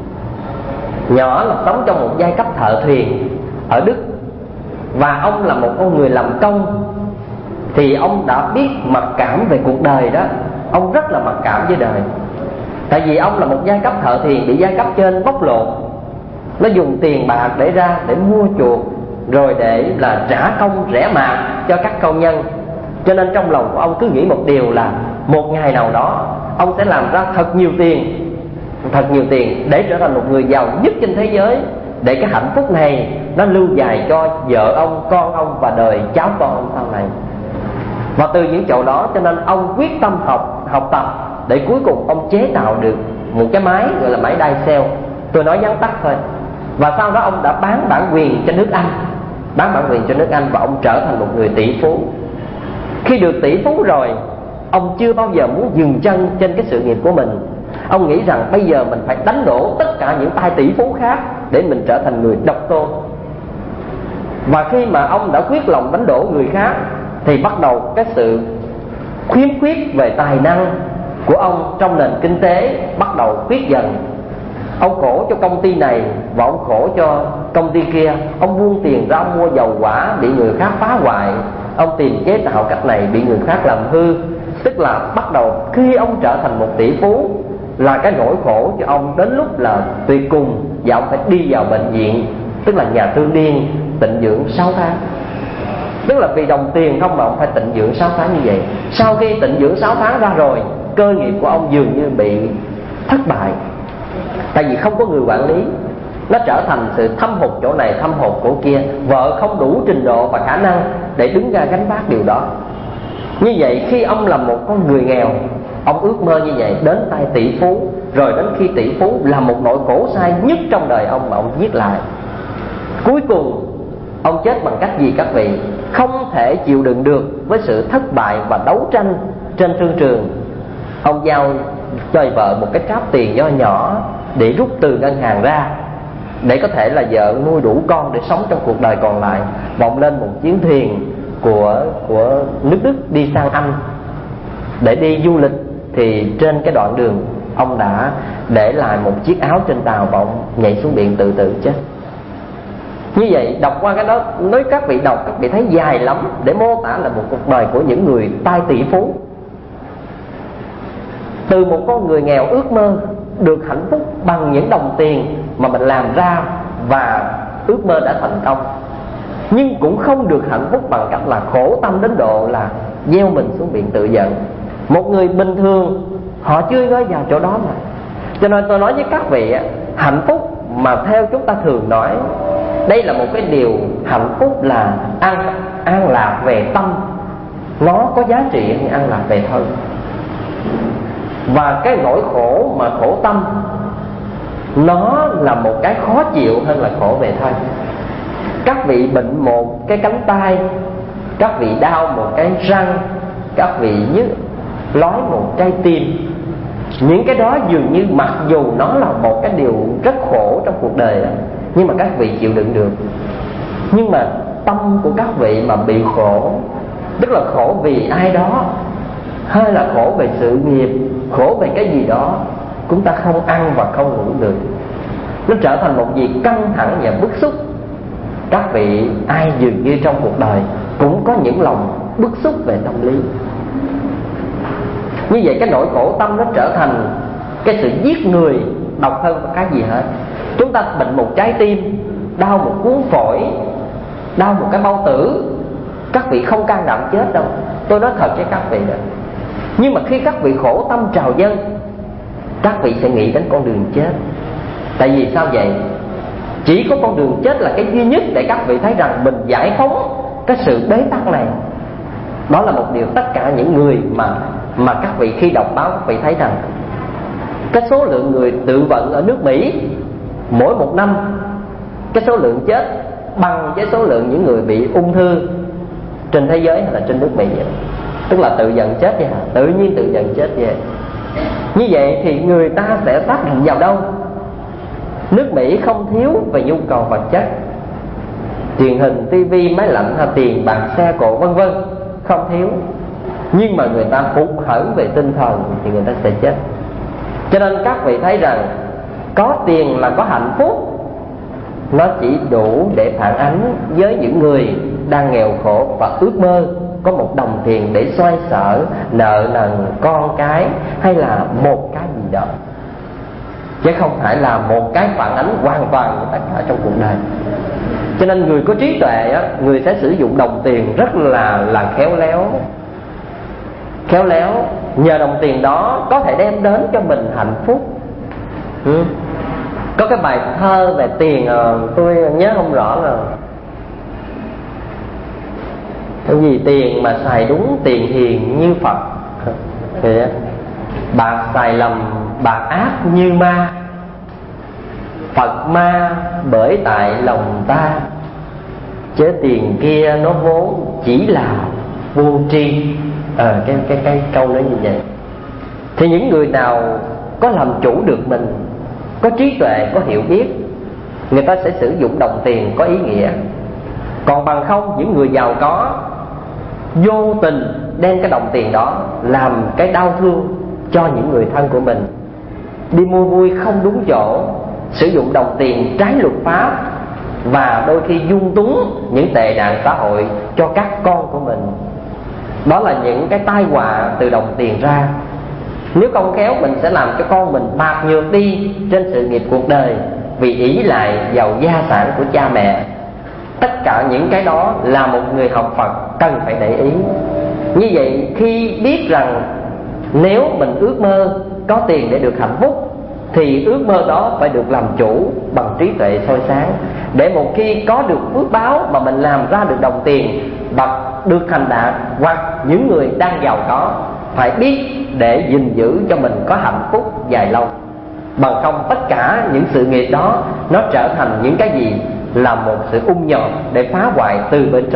nhỏ là sống trong một giai cấp thợ thuyền ở Đức, và ông là một con người làm công. Thì ông đã biết mặc cảm về cuộc đời đó, ông rất là mặc cảm với đời. Tại vì ông là một giai cấp thợ thuyền bị giai cấp trên bóc lột, nó dùng tiền bạc để ra để mua chuộc, rồi để là trả công rẻ mạt cho các công nhân. Cho nên trong lòng của ông cứ nghĩ một điều là một ngày nào đó ông sẽ làm ra thật nhiều tiền, thật nhiều tiền để trở thành một người giàu nhất trên thế giới, để cái hạnh phúc này nó lưu dài cho vợ ông, con ông và đời cháu con ông sau này. Và từ những chỗ đó cho nên ông quyết tâm học học tập để cuối cùng ông chế tạo được một cái máy gọi là máy Daisel. Tôi nói vắn tắt thôi. Và sau đó ông đã bán bản quyền cho nước Anh, bán bản quyền cho nước Anh và ông trở thành một người tỷ phú. Khi được tỷ phú rồi, ông chưa bao giờ muốn dừng chân trên cái sự nghiệp của mình. Ông nghĩ rằng bây giờ mình phải đánh đổ tất cả những tay tỷ phú khác để mình trở thành người độc tôn. Và khi mà ông đã quyết lòng đánh đổ người khác, thì bắt đầu cái sự khiếm khuyết về tài năng của ông trong nền kinh tế bắt đầu khuyết dần. Ông khổ cho công ty này và ông khổ cho công ty kia. Ông buông tiền ra mua dầu hỏa bị người khác phá hoại, ông tìm chế tạo cách này bị người khác làm hư. Tức là bắt đầu khi ông trở thành một tỷ phú là cái nỗi khổ cho ông đến lúc là tuyệt cùng, và ông phải đi vào bệnh viện, tức là nhà thương điên, tịnh dưỡng sáu tháng. Tức là vì đồng tiền không mà ông phải tịnh dưỡng sáu tháng như vậy. Sau khi tịnh dưỡng sáu tháng ra rồi, cơ nghiệp của ông dường như bị thất bại, tại vì không có người quản lý. Nó trở thành sự thâm hụt chỗ này, thâm hụt chỗ kia. Vợ không đủ trình độ và khả năng để đứng ra gánh vác điều đó. Như vậy khi ông là một con người nghèo, ông ước mơ như vậy đến tay tỷ phú, rồi đến khi tỷ phú là một nỗi khổ sai nhất trong đời ông mà ông viết lại. Cuối cùng ông chết bằng cách gì các vị? không thể chịu đựng được với sự thất bại và đấu tranh trên thương trường, ông giao cho vợ một cái tráp tiền nho nhỏ để rút từ ngân hàng ra, để có thể là vợ nuôi đủ con để sống trong cuộc đời còn lại. Vọng lên một chuyến thuyền của của nước Đức đi sang Anh để đi du lịch, thì trên cái đoạn đường ông đã để lại một chiếc áo trên tàu và ông nhảy xuống biển tự tử chết. Như vậy đọc qua cái đó, nếu các vị đọc các vị thấy dài lắm để mô tả là một cuộc đời của những người tay tỷ phú. Từ một con người nghèo ước mơ được hạnh phúc bằng những đồng tiền mà mình làm ra và ước mơ đã thành công, nhưng cũng không được hạnh phúc bằng cách là khổ tâm đến độ là gieo mình xuống biển tự giận. Một người bình thường họ chưa có vào chỗ đó mà. Cho nên tôi nói với các vị, hạnh phúc mà theo chúng ta thường nói, đây là một cái điều hạnh phúc là an, an lạc về tâm, nó có giá trị hơn an lạc về thân. Và cái nỗi khổ mà khổ tâm, nó là một cái khó chịu hơn là khổ về thân. Các vị bệnh một cái cánh tay, các vị đau một cái răng, các vị nhức lói một trái tim, những cái đó dường như mặc dù nó là một cái điều rất khổ trong cuộc đời đó, nhưng mà các vị chịu đựng được. Nhưng mà tâm của các vị mà bị khổ, tức là khổ vì ai đó, hay là khổ về sự nghiệp, khổ về cái gì đó, chúng ta không ăn và không ngủ được, nó trở thành một việc căng thẳng và bức xúc. Các vị ai dường như trong cuộc đời cũng có những lòng bức xúc về tâm lý. Như vậy cái nỗi khổ tâm nó trở thành cái sự giết người độc hơn cái gì hết. Chúng ta bệnh một trái tim, đau một cuốn phổi, đau một cái bao tử, các vị không can đảm chết đâu, tôi nói thật với các vị đó. Nhưng mà khi các vị khổ tâm trào dâng, các vị sẽ nghĩ đến con đường chết. Tại vì sao vậy? Chỉ có con đường chết là cái duy nhất để các vị thấy rằng mình giải phóng cái sự bế tắc này. Đó là một điều tất cả những người mà mà các vị khi đọc báo, các vị thấy rằng cái số lượng người tự vận ở nước Mỹ mỗi một năm, cái số lượng chết bằng với số lượng những người bị ung thư trên thế giới hay là trên nước Mỹ vậy. Tức là tự vận chết vậy hả? Tự nhiên tự vận chết vậy. Như vậy thì người ta sẽ tác động vào đâu? Nước Mỹ không thiếu về nhu cầu vật chất, truyền hình, tivi, máy lạnh hay tiền bạc, xe cộ vân vân, không thiếu. Nhưng mà người ta hụt hẫng về tinh thần thì người ta sẽ chết. Cho nên các vị thấy rằng có tiền là có hạnh phúc, nó chỉ đủ để phản ánh với những người đang nghèo khổ và ước mơ có một đồng tiền để xoay sở nợ nần con cái hay là một cái gì đó, chứ không phải là một cái phản ánh hoàn toàn của tất cả trong cuộc đời. Cho nên người có trí tuệ á, người sẽ sử dụng đồng tiền rất là là khéo léo. Khéo léo nhờ đồng tiền đó có thể đem đến cho mình hạnh phúc. ừ. Có cái bài thơ về tiền à, tôi nhớ không rõ là cái gì, tiền mà xài đúng tiền hiền như Phật, thì bạc xài lầm bạc ác như ma, Phật ma bởi tại lòng ta, chớ tiền kia nó vốn chỉ là vô tri. à, cái, cái, cái câu nói như vậy. Thì những người nào có làm chủ được mình, có trí tuệ, có hiểu biết, người ta sẽ sử dụng đồng tiền có ý nghĩa. Còn bằng không, những người giàu có vô tình đem cái đồng tiền đó làm cái đau thương cho những người thân của mình, đi mua vui không đúng chỗ, sử dụng đồng tiền trái luật pháp, và đôi khi dung túng những tệ nạn xã hội cho các con của mình. Đó là những cái tai họa từ đồng tiền ra. Nếu không khéo, mình sẽ làm cho con mình bạc nhược đi trên sự nghiệp cuộc đời vì ỷ lại vào gia sản của cha mẹ. Tất cả những cái đó là một người học Phật cần phải để ý. Như vậy khi biết rằng nếu mình ước mơ có tiền để được hạnh phúc, thì ước mơ đó phải được làm chủ bằng trí tuệ soi sáng, để một khi có được phước báo mà mình làm ra được đồng tiền và được thành đạt, hoặc những người đang giàu có phải biết để gìn giữ cho mình có hạnh phúc dài lâu. Bằng không tất cả những sự nghiệp đó nó trở thành những cái gì, là một sự ung nhọt để phá hoại từ bên trong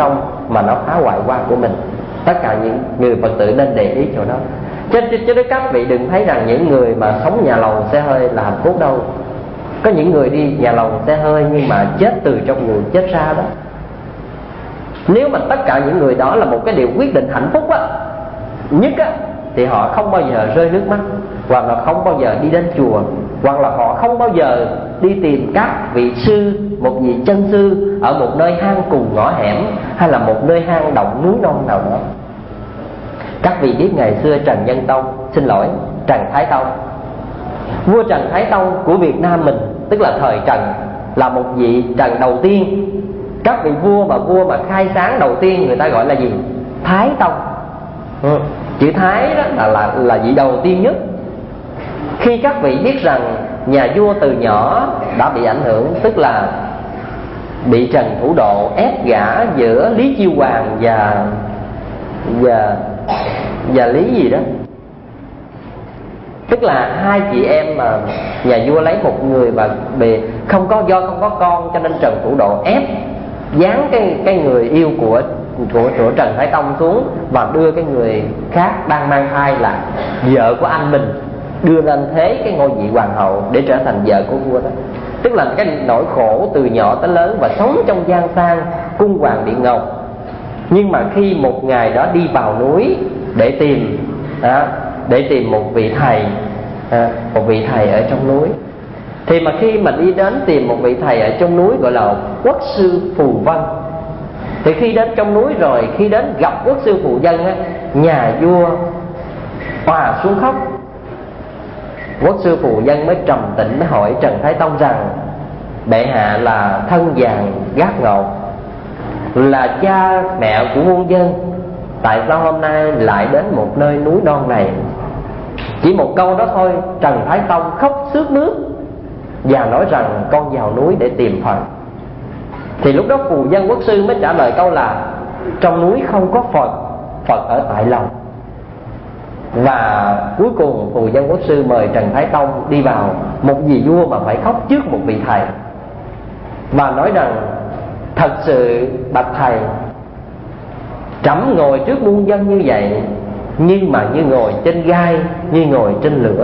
mà nó phá hoại qua của mình. Tất cả những người Phật tử nên để ý chỗ đó. Chứ, chứ, chứ các vị đừng thấy rằng những người mà sống nhà lầu xe hơi là hạnh phúc đâu. Có những người đi nhà lầu xe hơi nhưng mà chết từ trong người chết ra đó. Nếu mà tất cả những người đó là một cái điều quyết định hạnh phúc á, nhất á, thì họ không bao giờ rơi nước mắt, hoặc là không bao giờ đi đến chùa, hoặc là họ không bao giờ đi tìm các vị sư, một vị chân sư ở một nơi hang cùng ngõ hẻm, hay là một nơi hang động núi non nào đó. Các vị biết ngày xưa Trần Nhân Tông, xin lỗi, Trần Thái Tông, vua Trần Thái Tông của Việt Nam mình, tức là thời Trần, là một vị Trần đầu tiên. Các vị vua mà vua mà khai sáng đầu tiên người ta gọi là gì? Thái Tông. Ừ. Chữ Thái đó là, là, là vị đầu tiên nhất. Khi các vị biết rằng nhà vua từ nhỏ đã bị ảnh hưởng, tức là bị Trần Thủ Độ ép gả giữa Lý Chiêu Hoàng và và và Lý gì đó, tức là hai chị em mà nhà vua lấy một người mà bị không có do không có con, cho nên Trần Thủ Độ ép dán cái cái người yêu của của, của Trần Thái Tông xuống và đưa cái người khác đang mang thai là vợ của anh mình đưa lên thế cái ngôi vị hoàng hậu để trở thành vợ của vua đó. Tức là cái nỗi khổ từ nhỏ tới lớn và sống trong gian sang cung hoàng điện ngọc. Nhưng mà khi một ngày đó đi vào núi để tìm à, để tìm một vị thầy à, một vị thầy ở trong núi, thì mà khi mà đi đến tìm một vị thầy ở trong núi gọi là Quốc sư Phù Vân, thì khi đến trong núi rồi, khi đến gặp Quốc sư Phù Vân á, nhà vua hòa xuống khóc. Quốc sư Phù Vân mới trầm tĩnh, mới hỏi Trần Thái Tông rằng: bệ hạ là thân vàng gác ngọc, là cha mẹ của muôn dân, tại sao hôm nay lại đến một nơi núi non này? Chỉ một câu đó thôi, Trần Thái Tông khóc xước nước và nói rằng con vào núi để tìm Phật. Thì lúc đó Phù Vân Quốc sư mới trả lời câu là: trong núi không có Phật, Phật ở tại lòng. Và cuối cùng Phù Vân Quốc sư mời Trần Thái Tông đi vào một vị vua mà phải khóc trước một vị thầy, và nói rằng: thật sự bạch thầy, trẫm ngồi trước muôn dân như vậy, nhưng mà như ngồi trên gai, như ngồi trên lửa.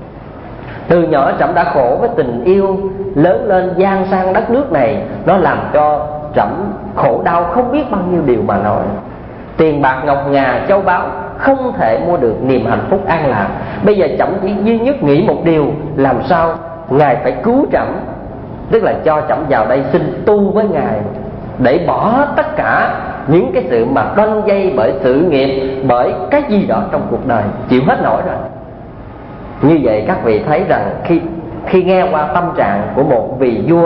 Từ nhỏ trẫm đã khổ với tình yêu, lớn lên gian sang đất nước này, nó làm cho trẫm khổ đau không biết bao nhiêu điều mà nói. Tiền bạc ngọc ngà châu báu không thể mua được niềm hạnh phúc an lạc. Bây giờ trẫm chỉ duy nhất nghĩ một điều, làm sao ngài phải cứu trẫm, tức là cho trẫm vào đây xin tu với ngài, để bỏ tất cả những cái sự mà đoanh dây bởi sự nghiệp, bởi cái gì đó trong cuộc đời, chịu hết nổi rồi. Như vậy các vị thấy rằng khi khi nghe qua tâm trạng của một vị vua,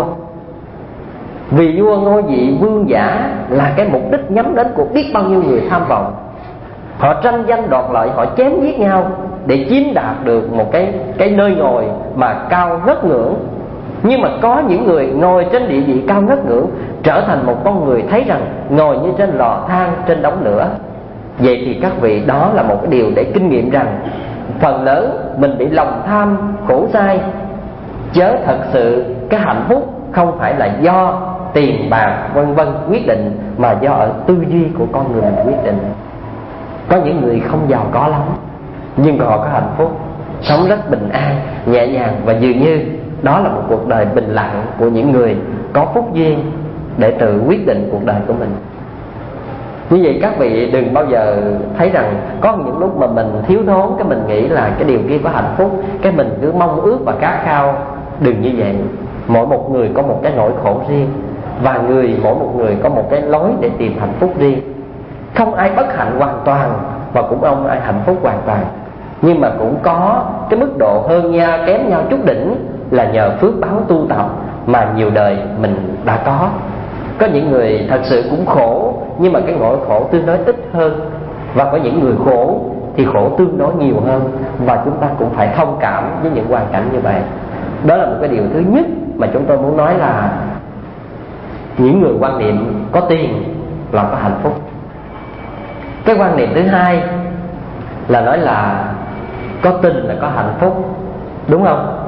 vị vua ngôi vị vương giả là cái mục đích nhắm đến của biết bao nhiêu người tham vọng. Họ tranh danh đoạt lợi, họ chém giết nhau để chiếm đạt được một cái cái nơi ngồi mà cao ngất ngưỡng. Nhưng mà có những người ngồi trên địa vị cao ngất ngưỡng, trở thành một con người thấy rằng ngồi như trên lò than, trên đống lửa. Vậy thì các vị, đó là một cái điều để kinh nghiệm rằng phần lớn mình bị lòng tham khổ sai, chớ thật sự cái hạnh phúc không phải là do tiền bạc vân vân quyết định, mà do ở tư duy của con người mình quyết định. Có những người không giàu có lắm nhưng họ có hạnh phúc, sống rất bình an, nhẹ nhàng, và dường như đó là một cuộc đời bình lặng của những người có phúc duyên để tự quyết định cuộc đời của mình. Như vậy các vị đừng bao giờ thấy rằng có những lúc mà mình thiếu thốn, cái mình nghĩ là cái điều kia có hạnh phúc, cái mình cứ mong ước và khát khao. Đừng như vậy. Mỗi một người có một cái nỗi khổ riêng, và người mỗi một người có một cái lối để tìm hạnh phúc riêng. Không ai bất hạnh hoàn toàn, và cũng không ai hạnh phúc hoàn toàn, nhưng mà cũng có cái mức độ hơn nhau, kém nhau chút đỉnh, là nhờ phước báo tu tập mà nhiều đời mình đã có. Có những người thật sự cũng khổ, nhưng mà cái nỗi khổ tương đối ít hơn, và có những người khổ thì khổ tương đối nhiều hơn, và chúng ta cũng phải thông cảm với những hoàn cảnh như vậy. Đó là một cái điều thứ nhất mà chúng tôi muốn nói, là những người quan niệm có tiền là có hạnh phúc. Cái quan niệm thứ hai là nói là có tin là có hạnh phúc, đúng không?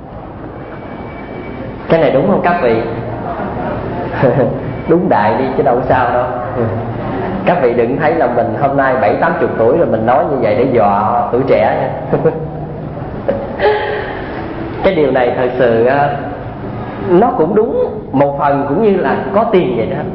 Cái này đúng không các vị? Đúng đại đi chứ đâu sao đâu. Các vị đừng thấy là mình hôm nay bảy tám chục tuổi rồi mình nói như vậy để dọa tuổi trẻ nha. Cái điều này thật sự nó cũng đúng một phần, cũng như là có tiền vậy đó.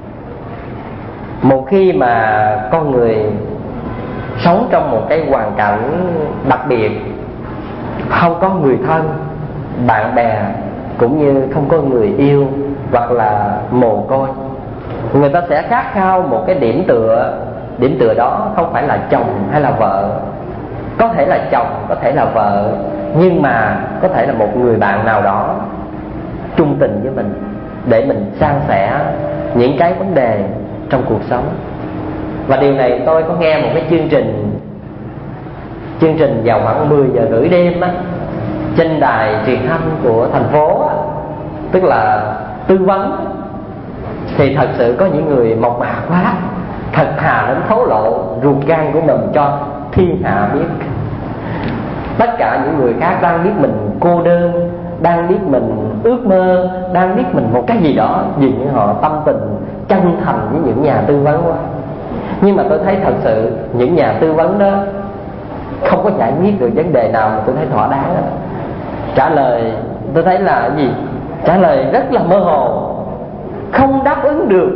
Một khi mà con người sống trong một cái hoàn cảnh đặc biệt, không có người thân, bạn bè, cũng như không có người yêu hoặc là mồ côi, người ta sẽ khát khao một cái điểm tựa. Điểm tựa đó không phải là chồng hay là vợ, có thể là chồng, có thể là vợ, nhưng mà có thể là một người bạn nào đó trung tình với mình, để mình san sẻ những cái vấn đề trong cuộc sống. Và điều này tôi có nghe một cái chương trình Chương trình vào khoảng mười giờ rưỡi đêm á, trên đài truyền thanh của thành phố á, tức là tư vấn. Thì thật sự có những người mộc mạc quá, thật thà đến thố lộ ruột gan của mình cho thiên hạ biết. Tất cả những người khác đang biết mình cô đơn, đang biết mình ước mơ, đang biết mình một cái gì đó, dường như họ tâm tình chân thành với những nhà tư vấn quá. Nhưng mà tôi thấy thật sự những nhà tư vấn đó không có giải quyết được vấn đề nào mà tôi thấy thỏa đáng đó. Trả lời tôi thấy là gì? Trả lời rất là mơ hồ, không đáp ứng được.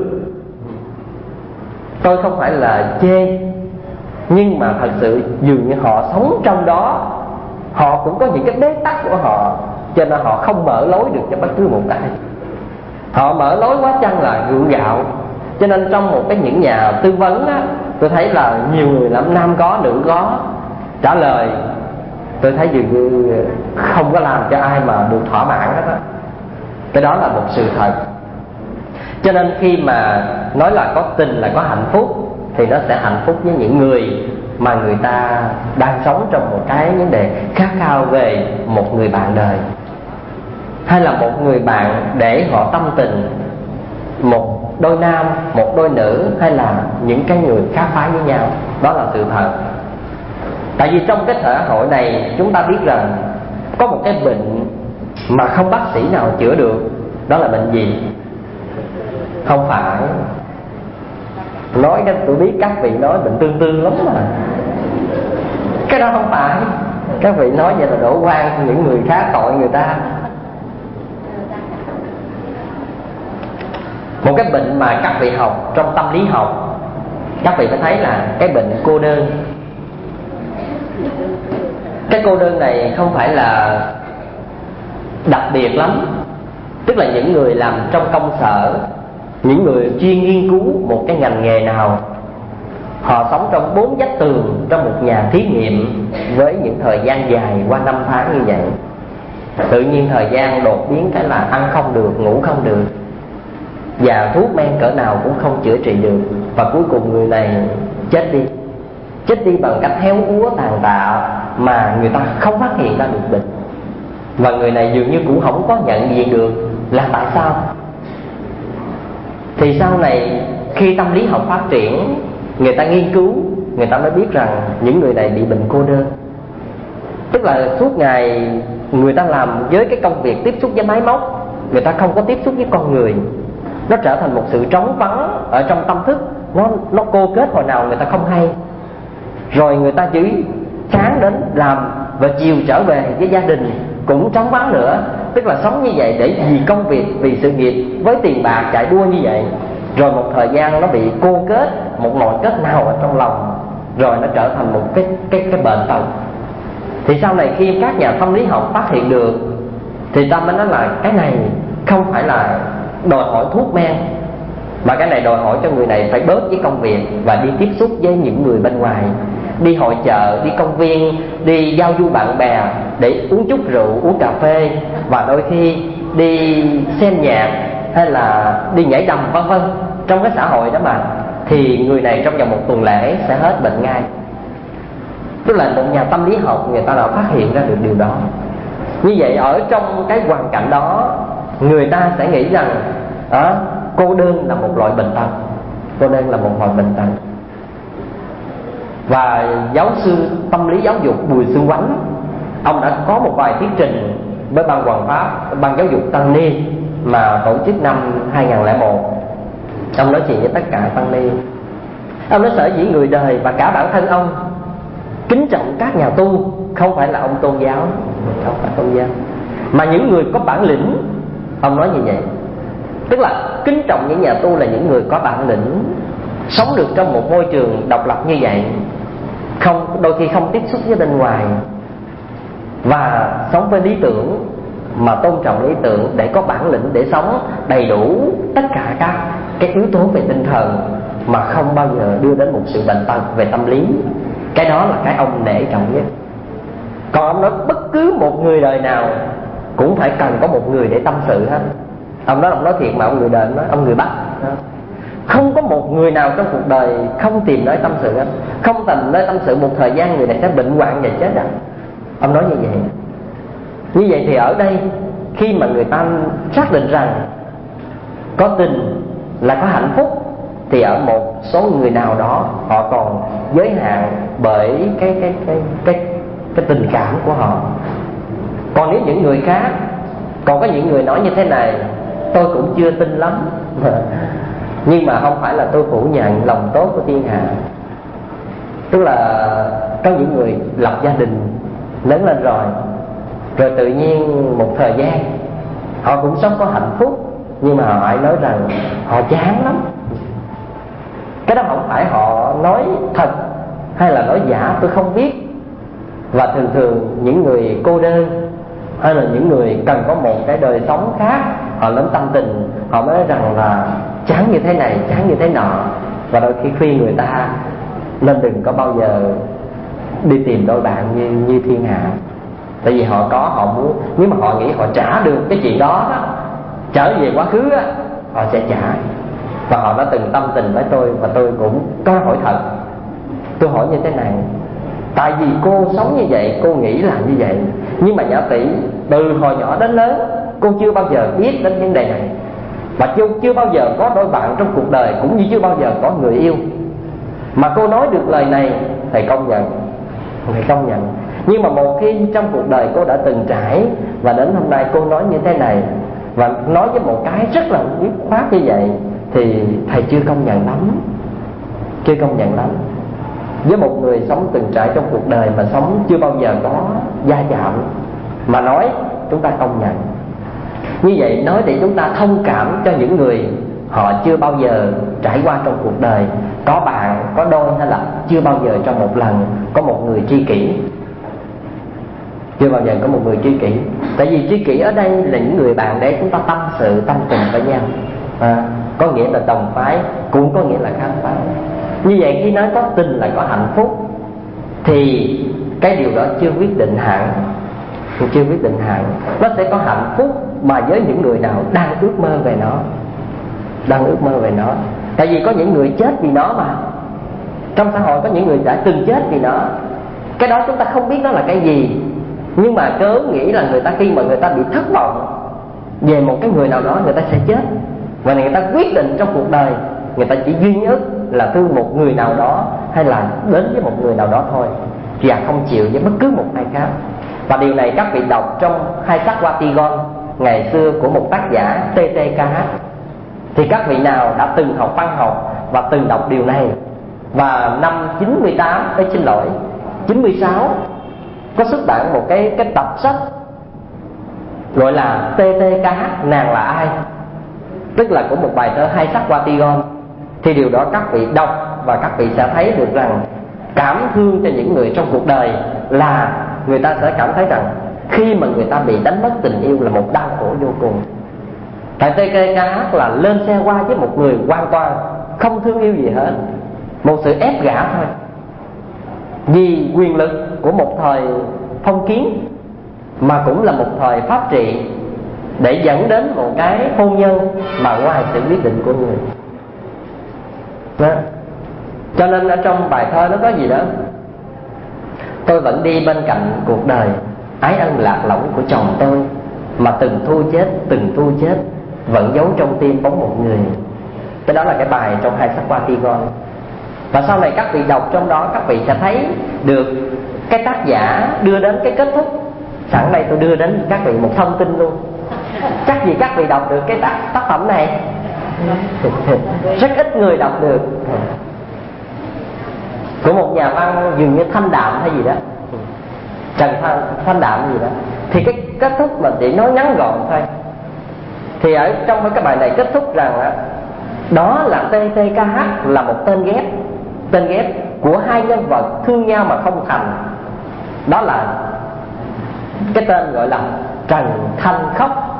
Tôi không phải là chê, nhưng mà thật sự dường như họ sống trong đó, họ cũng có những cái bế tắc của họ, cho nên họ không mở lối được cho bất cứ một ai. Họ mở lối quá chăng là gượng gạo. Cho nên trong một cái những nhà tư vấn á, tôi thấy là nhiều người lắm, nam có nữ có, trả lời tôi thấy dường như không có làm cho ai mà được thỏa mãn hết á. Cái đó là một sự thật. Cho nên khi mà nói là có tình là có hạnh phúc, thì nó sẽ hạnh phúc với những người mà người ta đang sống trong một cái vấn đề khát khao về một người bạn đời, hay là một người bạn để họ tâm tình, một đôi nam, một đôi nữ, hay là những cái người khác phái với nhau. Đó là sự thật. Tại vì trong cái xã hội này chúng ta biết rằng có một cái bệnh mà không bác sĩ nào chữa được. Đó là bệnh gì? Không phải. Nói cái tôi biết các vị nói bệnh tương tư lắm mà. Cái đó không phải. Các vị nói vậy là đổ oan những người khác, tội người ta. Một cái bệnh mà các vị học trong tâm lý học, các vị phải thấy là cái bệnh cô đơn. Cái cô đơn này không phải là đặc biệt lắm. Tức là những người làm trong công sở, những người chuyên nghiên cứu một cái ngành nghề nào, họ sống trong bốn vách tường trong một nhà thí nghiệm với những thời gian dài qua năm tháng như vậy. Tự nhiên thời gian đột biến cái là ăn không được, ngủ không được, và thuốc men cỡ nào cũng không chữa trị được. Và cuối cùng người này chết đi. Chết đi bằng cách héo úa tàn tạ mà người ta không phát hiện ra được bệnh. Và người này dường như cũng không có nhận diện được là tại sao. Thì sau này khi tâm lý học phát triển, người ta nghiên cứu, người ta mới biết rằng những người này bị bệnh cô đơn. Tức là suốt ngày người ta làm với cái công việc tiếp xúc với máy móc, người ta không có tiếp xúc với con người. Nó trở thành một sự trống vắng ở trong tâm thức. Nó, nó cô kết hồi nào người ta không hay. Rồi người ta chỉ sáng đến làm và chiều trở về với gia đình cũng trống vắng nữa. Tức là sống như vậy để vì công việc, vì sự nghiệp, với tiền bạc chạy đua như vậy. Rồi một thời gian nó bị cô kết, một nội kết nào ở trong lòng, rồi nó trở thành một cái, cái, cái bệnh tật. Thì sau này khi các nhà tâm lý học phát hiện được, thì ta mới nói là cái này không phải là đòi hỏi thuốc men, mà cái này đòi hỏi cho người này phải bớt với công việc và đi tiếp xúc với những người bên ngoài, đi hội chợ, đi công viên, đi giao du bạn bè để uống chút rượu, uống cà phê, và đôi khi đi xem nhạc hay là đi nhảy đầm vân vân. Trong cái xã hội đó mà, thì người này trong vòng một tuần lễ sẽ hết bệnh ngay. Tức là một nhà tâm lý học người ta đã phát hiện ra được điều đó. Như vậy ở trong cái hoàn cảnh đó, người ta sẽ nghĩ rằng à, cô đơn là một loại bệnh tật. Cô đơn là một loại bệnh tật. Và giáo sư tâm lý giáo dục Bùi Xuân Oánh, ông đã có một bài thuyết trình với ban Hoàng Pháp, ban giáo dục tăng ni mà tổ chức năm hai không không một. Ông nói chuyện với tất cả tăng ni. Ông nói sở dĩ người đời và cả bản thân ông kính trọng các nhà tu không phải là ông tôn giáo, không phải tôn giáo, mà những người có bản lĩnh. Ông nói như vậy, tức là kính trọng những nhà tu là những người có bản lĩnh, sống được trong một môi trường độc lập như vậy, không đôi khi không tiếp xúc với bên ngoài, và sống với lý tưởng, mà tôn trọng lý tưởng để có bản lĩnh để sống đầy đủ tất cả các cái yếu tố về tinh thần, mà không bao giờ đưa đến một sự bệnh tật về tâm lý. Cái đó là cái ông nể trọng nhất. Còn ông nói bất cứ một người đời nào cũng phải cần có một người để tâm sự hết. Ông nói ông nói thiệt mà ông người đời nói ông người Bắc, không có một người nào trong cuộc đời không tìm nơi tâm sự hết. Không tìm nơi tâm sự một thời gian người này sẽ bệnh hoạn và chết rồi. Ông nói như vậy. Như vậy thì ở đây khi mà người ta xác định rằng có tình là có hạnh phúc, thì ở một số người nào đó họ còn giới hạn bởi cái cái cái cái cái tình cảm của họ. Còn nếu những người khác, còn có những người nói như thế này, tôi cũng chưa tin lắm nhưng mà không phải là tôi phủ nhận lòng tốt của thiên hạ. Tức là có những người lập gia đình lớn lên rồi, rồi tự nhiên một thời gian họ cũng sống có hạnh phúc, nhưng mà họ lại nói rằng họ chán lắm. Cái đó không phải họ nói thật hay là nói giả, tôi không biết. Và thường thường những người cô đơn hay là những người cần có một cái đời sống khác, họ lớn tâm tình, họ mới nói rằng là chán như thế này, chán như thế nọ. Và đôi khi khuyên người ta nên đừng có bao giờ đi tìm đôi bạn như, như thiên hạ. Tại vì họ có, họ muốn, nếu mà họ nghĩ họ trả được cái chuyện đó, đó trở về quá khứ đó, họ sẽ trả. Và họ đã từng tâm tình với tôi, và tôi cũng có hỏi thật. Tôi hỏi như thế này: tại vì cô sống như vậy, cô nghĩ là như vậy, nhưng mà Nhã Tỵ từ hồi nhỏ đến lớn cô chưa bao giờ biết đến vấn đề này, và chưa, chưa bao giờ có đôi bạn trong cuộc đời, cũng như chưa bao giờ có người yêu. Mà cô nói được lời này, thầy công nhận, thầy công nhận. Nhưng mà một khi trong cuộc đời cô đã từng trải, và đến hôm nay cô nói như thế này, và nói với một cái rất là dứt khoát như vậy, thì thầy chưa công nhận lắm. Chưa công nhận lắm. Với một người sống từng trải trong cuộc đời mà sống chưa bao giờ có va chạm, mà nói chúng ta công nhận. Như vậy nói để chúng ta thông cảm cho những người họ chưa bao giờ trải qua trong cuộc đời, có bạn, có đôi, hay là chưa bao giờ trong một lần có một người tri kỷ. Chưa bao giờ có một người tri kỷ. Tại vì tri kỷ ở đây là những người bạn để chúng ta tâm sự, tâm tình với nhau, à, có nghĩa là đồng phái, cũng có nghĩa là khác phái. Như vậy khi nói có tình là có hạnh phúc, thì cái điều đó chưa quyết định hẳn, chưa quyết định hẳn. Nó sẽ có hạnh phúc mà với những người nào đang ước mơ về nó, đang ước mơ về nó. Tại vì có những người chết vì nó mà. Trong xã hội có những người đã từng chết vì nó. Cái đó chúng ta không biết nó là cái gì, nhưng mà cớ nghĩ là người ta khi mà người ta bị thất vọng về một cái người nào đó, người ta sẽ chết. Và người ta quyết định trong cuộc đời người ta chỉ duy nhất là thương một người nào đó, hay là đến với một người nào đó thôi, và không chịu với bất cứ một ai khác. Và điều này các vị đọc trong Hai Sắc Vatigon ngày xưa của một tác giả tê tê ca hát, thì các vị nào đã từng học văn học và từng đọc điều này. Và năm chín mươi tám, ấy xin lỗi, chín mươi sáu có xuất bản một cái cái tập sách gọi là tê tê ca hát Nàng Là Ai, tức là của một bài thơ Hai Sắc Vatigon. Thì điều đó các vị đọc và các vị sẽ thấy được rằng cảm thương cho những người trong cuộc đời là người ta sẽ cảm thấy rằng khi mà người ta bị đánh mất tình yêu là một đau khổ vô cùng. Tại tê tê ca hát là lên xe qua với một người hoàn toàn không thương yêu gì hết, một sự ép gả thôi, vì quyền lực của một thời phong kiến, mà cũng là một thời pháp trị, để dẫn đến một cái hôn nhân mà ngoài sự quyết định của người đó. Cho nên ở trong bài thơ nó có gì đó: tôi vẫn đi bên cạnh cuộc đời, ái ân lạc lõng của chồng tôi, mà từng thu chết, từng thu chết, vẫn giấu trong tim bóng một người. Cái đó là cái bài trong Hai Sắc Vatigon. Và sau này các vị đọc trong đó, các vị sẽ thấy được cái tác giả đưa đến cái kết thúc. Sẵn đây tôi đưa đến các vị một thông tin luôn, chắc gì các vị đọc được cái tác, tác phẩm này. Rất ít người đọc được. của một nhà văn dường như Thanh Đạm hay gì đó, Trần Thanh, Thanh Đạm gì đó. Thì cái kết thúc mà chỉ nói ngắn gọn thôi. Thì ở trong cái bài này kết thúc rằng đó, đó là tê tê ca hát là một tên ghép, tên ghép của hai nhân vật thương nhau mà không thành. Đó là cái tên gọi là Trần Thanh Khóc.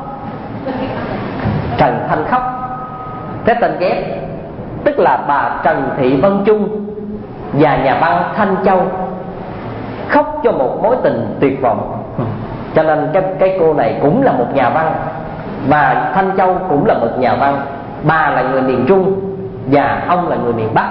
Trần Thanh Khóc, cái tên ghép, tức là bà Trần Thị Vân Trung và nhà văn Thanh Châu khóc cho một mối tình tuyệt vọng. Cho nên cái, cái cô này cũng là một nhà văn, và Thanh Châu cũng là một nhà văn. Bà là người miền Trung và ông là người miền Bắc.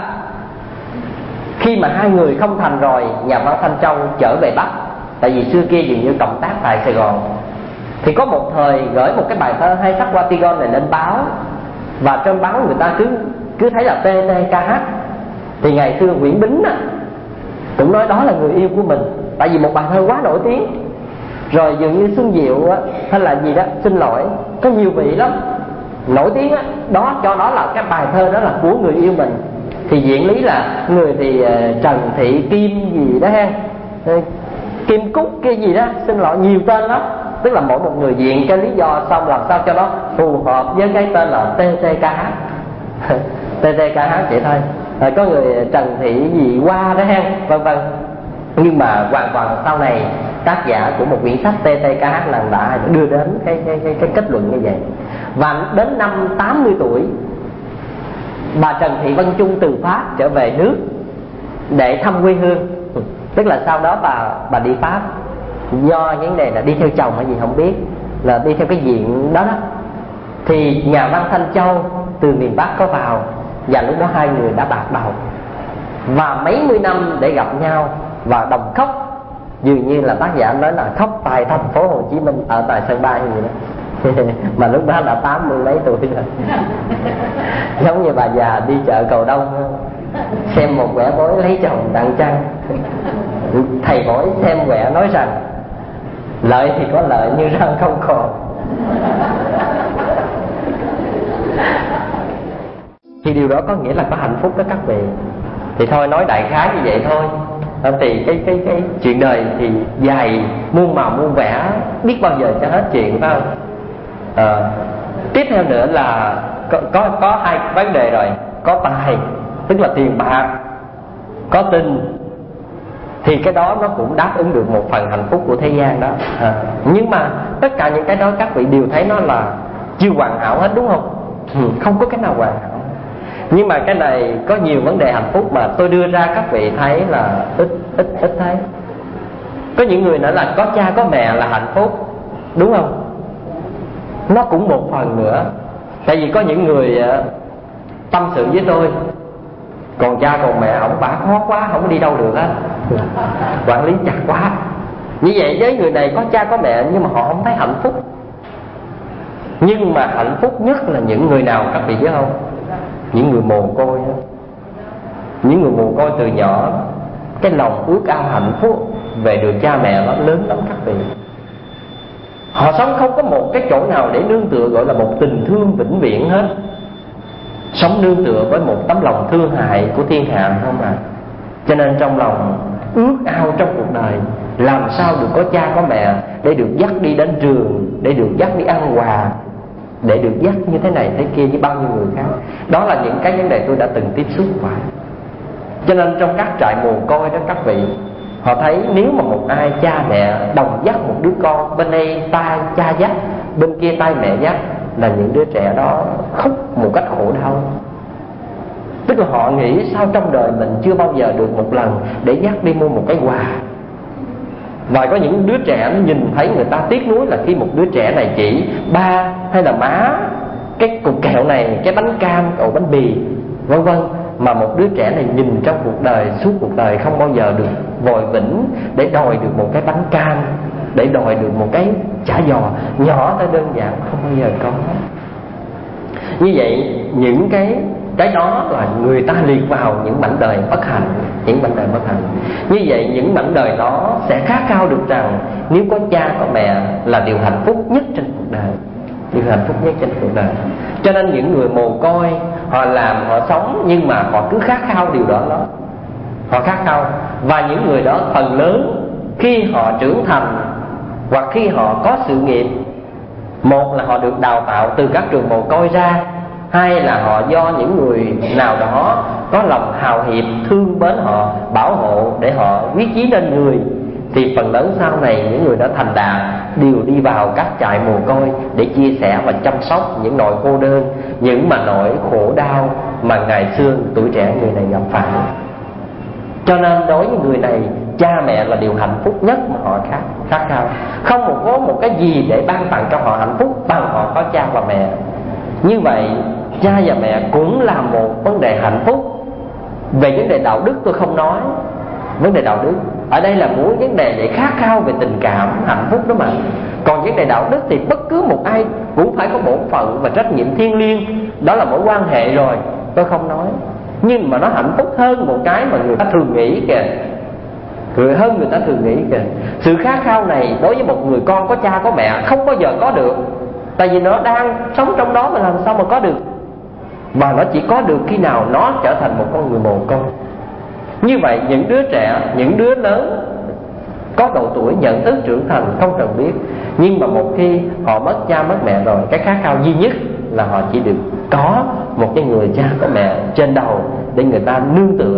Khi mà hai người không thành rồi, nhà văn Thanh Châu trở về Bắc, tại vì xưa kia dường như cộng tác tại Sài Gòn. Thì có một thời gửi một cái bài thơ Hai Sắc Hoa Tigon này lên báo, và trên báo người ta cứ cứ thấy là tê tê ca hát. Thì ngày xưa Nguyễn Bính á, cũng nói đó là người yêu của mình, tại vì một bài thơ quá nổi tiếng. Rồi dường như Xuân Diệu á, hay là gì đó, xin lỗi, có nhiều vị lắm nổi tiếng á, đó cho đó là cái bài thơ đó là của người yêu mình. Thì diện lý là người thì uh, Trần Thị Kim gì đó ha, uh, Kim Cúc cái gì đó, xin lỗi, nhiều tên lắm. Tức là mỗi một người diện cái lý do xong làm sao cho nó phù hợp với cái tên là tê tê ca hát. tê tê ca hát vậy thôi. Rồi có người Trần Thị gì Hoa đó ha, vân vân. Nhưng mà hoàn toàn sau này tác giả của một quyển sách tê tê ca hát lần đã đưa đến cái, cái, cái, cái kết luận như vậy. Và đến năm tám mươi tuổi, bà Trần Thị Vân Trung từ Pháp trở về nước để thăm quê hương. Tức là sau đó bà bà đi Pháp, do vấn đề là đi theo chồng hay gì không biết, là đi theo cái diện đó đó. Thì nhà văn Thanh Châu từ miền Bắc có vào, và lúc đó hai người đã bạc đầu, và mấy mươi năm để gặp nhau và đồng khóc. Dường như là tác giả nói là khóc tại thành phố Hồ Chí Minh, ở tại sân bay gì đó. Mà lúc đó đã tám mươi mấy tuổi rồi. Giống như bà già đi chợ Cầu Đông, xem một quẻ bói lấy chồng đặng trăng. Thầy bói xem quẻ nói rằng lợi thì có lợi như răng không còn. Thì điều đó có nghĩa là có hạnh phúc đó các vị. Thì thôi nói đại khái như vậy thôi. Thì cái cái cái chuyện đời thì dài muôn màu muôn vẻ, biết bao giờ cho hết chuyện, phải không? À, tiếp theo nữa là có, có có hai vấn đề rồi. Có tài, tức là tiền bạc. Có tình, thì cái đó nó cũng đáp ứng được một phần hạnh phúc của thế gian đó. À, nhưng mà tất cả những cái đó các vị đều thấy nó là chưa hoàn hảo hết, đúng không? Ừ, không có cái nào hoàn hảo. Nhưng mà cái này có nhiều vấn đề hạnh phúc mà tôi đưa ra các vị thấy là ít ít ít thấy. Có những người nói là có cha có mẹ là hạnh phúc, đúng không? Nó cũng một phần nữa. Tại vì có những người tâm sự với tôi, còn cha còn mẹ ổng bả khó quá, không đi đâu được á, quản lý chặt quá. Như vậy với người này có cha có mẹ nhưng mà họ không thấy hạnh phúc. Nhưng mà hạnh phúc nhất là những người nào các vị biết không? Những người mồ côi đó. Những người mồ côi từ nhỏ, cái lòng ước ao hạnh phúc về được cha mẹ nó lớn lắm các vị. Họ sống không có một cái chỗ nào để nương tựa gọi là một tình thương vĩnh viễn hết. Sống nương tựa với một tấm lòng thương hại của thiên hạ không à. Cho nên trong lòng ước ao trong cuộc đời làm sao được có cha có mẹ để được dắt đi đến trường, để được dắt đi ăn quà, để được dắt như thế này thế kia với bao nhiêu người khác. Đó là những cái vấn đề tôi đã từng tiếp xúc phải. Cho nên trong các trại mồ côi đó các vị, họ thấy nếu mà một ai cha mẹ đồng dắt một đứa con, bên đây tay cha dắt, bên kia tay mẹ dắt, là những đứa trẻ đó khóc một cách khổ đau. Tức là họ nghĩ sao trong đời mình chưa bao giờ được một lần để dắt đi mua một cái quà. Và có những đứa trẻ nó nhìn thấy người ta tiếc nuối là khi một đứa trẻ này chỉ ba hay là má cái cục kẹo này, cái bánh cam, ổ bánh bì, vân vân, mà một đứa trẻ này nhìn trong cuộc đời, suốt cuộc đời không bao giờ được vội vĩnh để đòi được một cái bánh cam, để đòi được một cái chả giò nhỏ tới đơn giản, không bao giờ có. Như vậy những cái cái đó là người ta liệt vào những mảnh đời bất hạnh, những mảnh đời bất hạnh. Như vậy những mảnh đời đó sẽ khát khao được rằng nếu có cha có mẹ là điều hạnh phúc nhất trên cuộc đời, điều hạnh phúc nhất trên cuộc đời. Cho nên những người mồ côi họ làm họ sống nhưng mà họ cứ khát khao điều đó đó. họ khát khao. Và những người đó phần lớn khi họ trưởng thành hoặc khi họ có sự nghiệp, một là họ được đào tạo từ các trường mồ côi ra, hai là họ do những người nào đó có lòng hào hiệp thương mến họ, bảo hộ để họ quyết chí nên người, thì phần lớn sau này những người đã thành đạt đều đi vào các trại mồ côi để chia sẻ và chăm sóc những nỗi cô đơn, những mà nỗi khổ đau mà ngày xưa tuổi trẻ người này gặp phải. Cho nên đối với người này, cha mẹ là điều hạnh phúc nhất mà họ khát khát khao. Không một có một cái gì để ban tặng cho họ hạnh phúc bằng họ có cha và mẹ. Như vậy cha và mẹ cũng là một vấn đề hạnh phúc. Về vấn đề đạo đức tôi không nói. Vấn đề đạo đức ở đây là muốn vấn đề để khát khao về tình cảm, hạnh phúc đó mà. Còn vấn đề đạo đức thì bất cứ một ai cũng phải có bổn phận và trách nhiệm thiêng liêng, đó là mối quan hệ rồi, tôi không nói. Nhưng mà nó hạnh phúc hơn một cái mà người ta thường nghĩ kìa, người hơn người ta thường nghĩ kìa. Sự khát khao này đối với một người con có cha có mẹ không bao giờ có được, tại vì nó đang sống trong đó mà làm sao mà có được. Mà nó chỉ có được khi nào nó trở thành một con người mồ côi. Như vậy những đứa trẻ, những đứa lớn có độ tuổi nhận thức trưởng thành không cần biết, nhưng mà một khi họ mất cha mất mẹ rồi, cái khát khao duy nhất là họ chỉ được có một cái người cha có mẹ trên đầu để người ta nương tựa.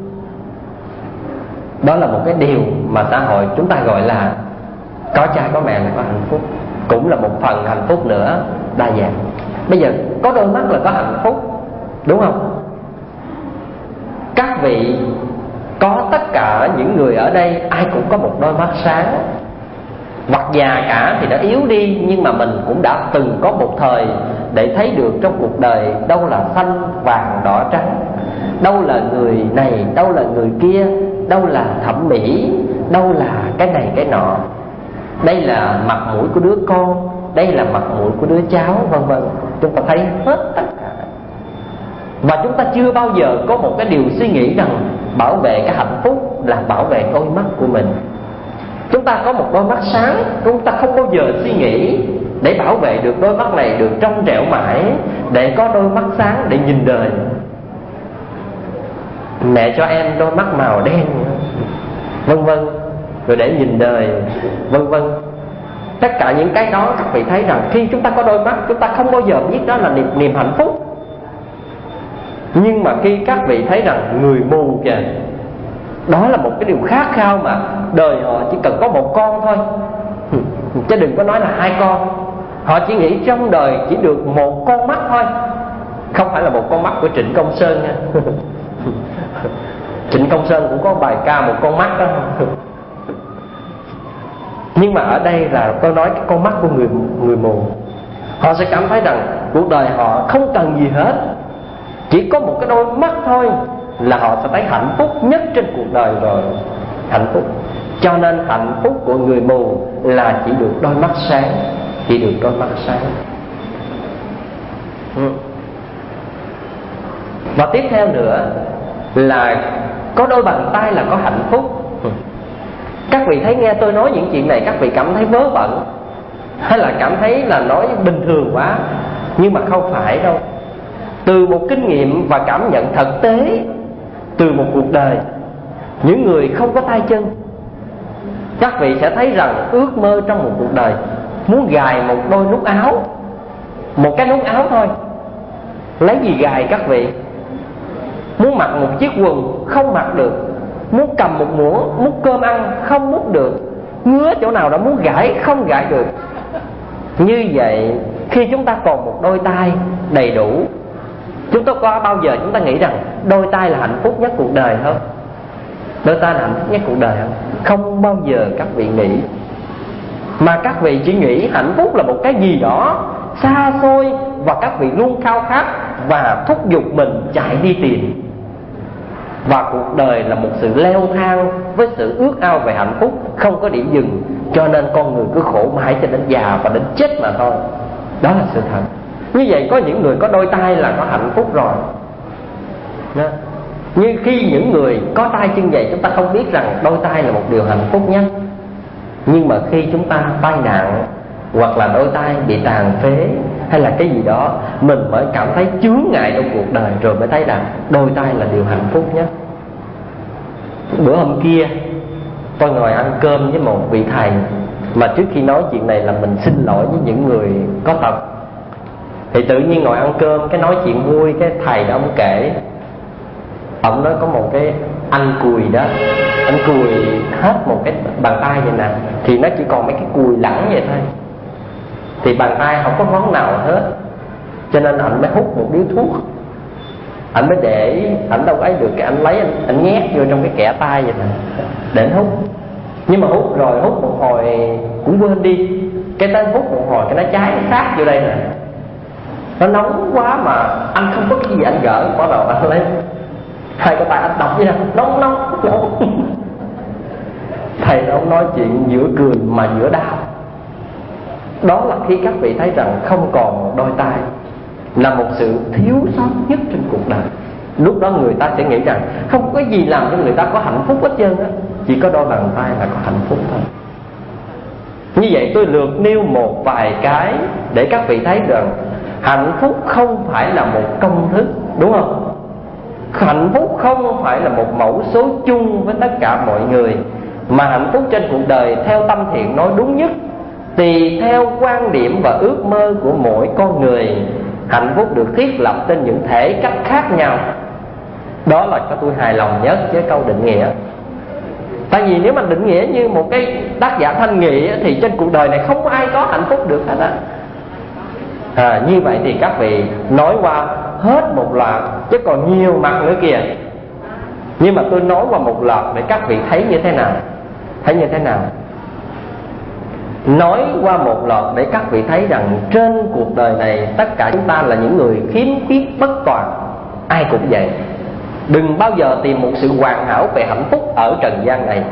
Đó là một cái điều mà xã hội chúng ta gọi là có cha có mẹ là có hạnh phúc, cũng là một phần hạnh phúc nữa đa dạng. Bây giờ có đôi mắt là có hạnh phúc, đúng không? Các vị có tất cả những người ở đây ai cũng có một đôi mắt sáng, hoặc già cả thì đã yếu đi, nhưng mà mình cũng đã từng có một thời để thấy được trong cuộc đời đâu là xanh vàng đỏ trắng, đâu là người này, đâu là người kia, đâu là thẩm mỹ, đâu là cái này cái nọ. Đây là mặt mũi của đứa con, đây là mặt mũi của đứa cháu, vân vân. Chúng ta thấy hết tất cả. Và chúng ta chưa bao giờ có một cái điều suy nghĩ rằng bảo vệ cái hạnh phúc là bảo vệ đôi mắt của mình. Chúng ta có một đôi mắt sáng, chúng ta không bao giờ suy nghĩ để bảo vệ được đôi mắt này được trong trẻo mãi, để có đôi mắt sáng để nhìn đời. Mẹ cho em đôi mắt màu đen, vân vân, rồi để nhìn đời, vân vân. Tất cả những cái đó các vị thấy rằng khi chúng ta có đôi mắt, chúng ta không bao giờ biết đó là niềm, niềm hạnh phúc. Nhưng mà khi các vị thấy rằng người mù kìa, đó là một cái điều khát khao mà đời họ chỉ cần có một con thôi, chứ đừng có nói là hai con. Họ chỉ nghĩ trong đời chỉ được một con mắt thôi. Không phải là một con mắt của Trịnh Công Sơn nha. Trịnh Công Sơn cũng có bài ca một con mắt đó. Nhưng mà ở đây là tôi nói cái con mắt của người người mù. Họ sẽ cảm thấy rằng cuộc đời họ không cần gì hết, chỉ có một cái đôi mắt thôi là họ sẽ thấy hạnh phúc nhất trên cuộc đời rồi. Hạnh phúc. Cho nên hạnh phúc của người mù là chỉ được đôi mắt sáng, chỉ được đôi mắt sáng. ừ. Và tiếp theo nữa là có đôi bàn tay là có hạnh phúc. ừ. Các vị thấy nghe tôi nói những chuyện này, các vị cảm thấy vớ vẩn, hay là cảm thấy là nói bình thường quá? Nhưng mà không phải đâu. Từ một kinh nghiệm và cảm nhận thực tế, từ một cuộc đời, những người không có tay chân, các vị sẽ thấy rằng ước mơ trong một cuộc đời muốn gài một đôi nút áo, một cái nút áo thôi, lấy gì gài các vị? Muốn mặc một chiếc quần không mặc được, muốn cầm một muỗng múc cơm ăn không múc được, ngứa chỗ nào đó muốn gãi không gãi được. Như vậy khi chúng ta còn một đôi tay đầy đủ, chúng ta có bao giờ chúng ta nghĩ rằng đôi tay là hạnh phúc nhất cuộc đời không? Đôi tay là hạnh phúc nhất cuộc đời không? Không bao giờ các vị nghĩ. Mà các vị chỉ nghĩ hạnh phúc là một cái gì đó xa xôi, và các vị luôn khao khát và thúc giục mình chạy đi tìm. Và cuộc đời là một sự leo thang với sự ước ao về hạnh phúc không có điểm dừng. Cho nên con người cứ khổ mãi cho đến già và đến chết mà thôi. Đó là sự thật. Như vậy có những người có đôi tay là có hạnh phúc rồi. Đó. Nhưng khi những người có tay chân vậy, chúng ta không biết rằng đôi tay là một điều hạnh phúc nhất. Nhưng mà khi chúng ta tai nạn, hoặc là đôi tay bị tàn phế, hay là cái gì đó, mình mới cảm thấy chướng ngại trong cuộc đời, rồi mới thấy rằng đôi tay là điều hạnh phúc nhất. Bữa hôm kia tôi ngồi ăn cơm với một vị thầy, mà trước khi nói chuyện này là mình xin lỗi với những người có tật. Thì tự nhiên ngồi ăn cơm cái nói chuyện vui, cái thầy đó ông kể, ông nói có một cái anh cùi đó, anh cùi hết một cái bàn tay vậy nè, thì nó chỉ còn mấy cái cùi lẳng vậy thôi, thì bàn tay không có ngón nào hết, cho nên anh mới hút một điếu thuốc. Anh mới để, anh đâu ấy được, cái anh lấy anh, anh nhét vô trong cái kẽ tay vậy nè để anh hút. Nhưng mà hút rồi hút một hồi cũng quên đi, cái tới hút một hồi cái nó cháy, nó sát vô đây nè, nó nóng quá mà anh không có cái gì anh gỡ, bắt đầu anh lấy hai cái tay anh đập vậy nè, nóng nóng nóng. Thầy ông nói chuyện giữa cười mà giữa đau. Đó là khi các vị thấy rằng không còn một đôi tay là một sự thiếu sót nhất trên cuộc đời. Lúc đó người ta sẽ nghĩ rằng không có gì làm cho người ta có hạnh phúc hết trơn á, chỉ có đôi bàn tay là có hạnh phúc thôi. Như vậy tôi lược nêu một vài cái để các vị thấy rằng hạnh phúc không phải là một công thức, đúng không? Hạnh phúc không phải là một mẫu số chung với tất cả mọi người, mà hạnh phúc trên cuộc đời theo Tâm Thiện nói đúng nhất, tùy theo quan điểm và ước mơ của mỗi con người, hạnh phúc được thiết lập trên những thể cách khác nhau. Đó là cái tôi hài lòng nhất với câu định nghĩa. Tại vì nếu mà định nghĩa như một cái tác giả thanh nghị thì trên cuộc đời này không có ai có hạnh phúc được hết á. À, như vậy thì các vị nói qua hết một loạt, chứ còn nhiều mặt nữa kìa. Nhưng mà tôi nói qua một loạt để các vị thấy như thế nào. Thấy như thế nào? Nói qua một loạt để các vị thấy rằng trên cuộc đời này tất cả chúng ta là những người khiếm khuyết bất toàn. Ai cũng vậy. Đừng bao giờ tìm một sự hoàn hảo về hạnh phúc ở trần gian này.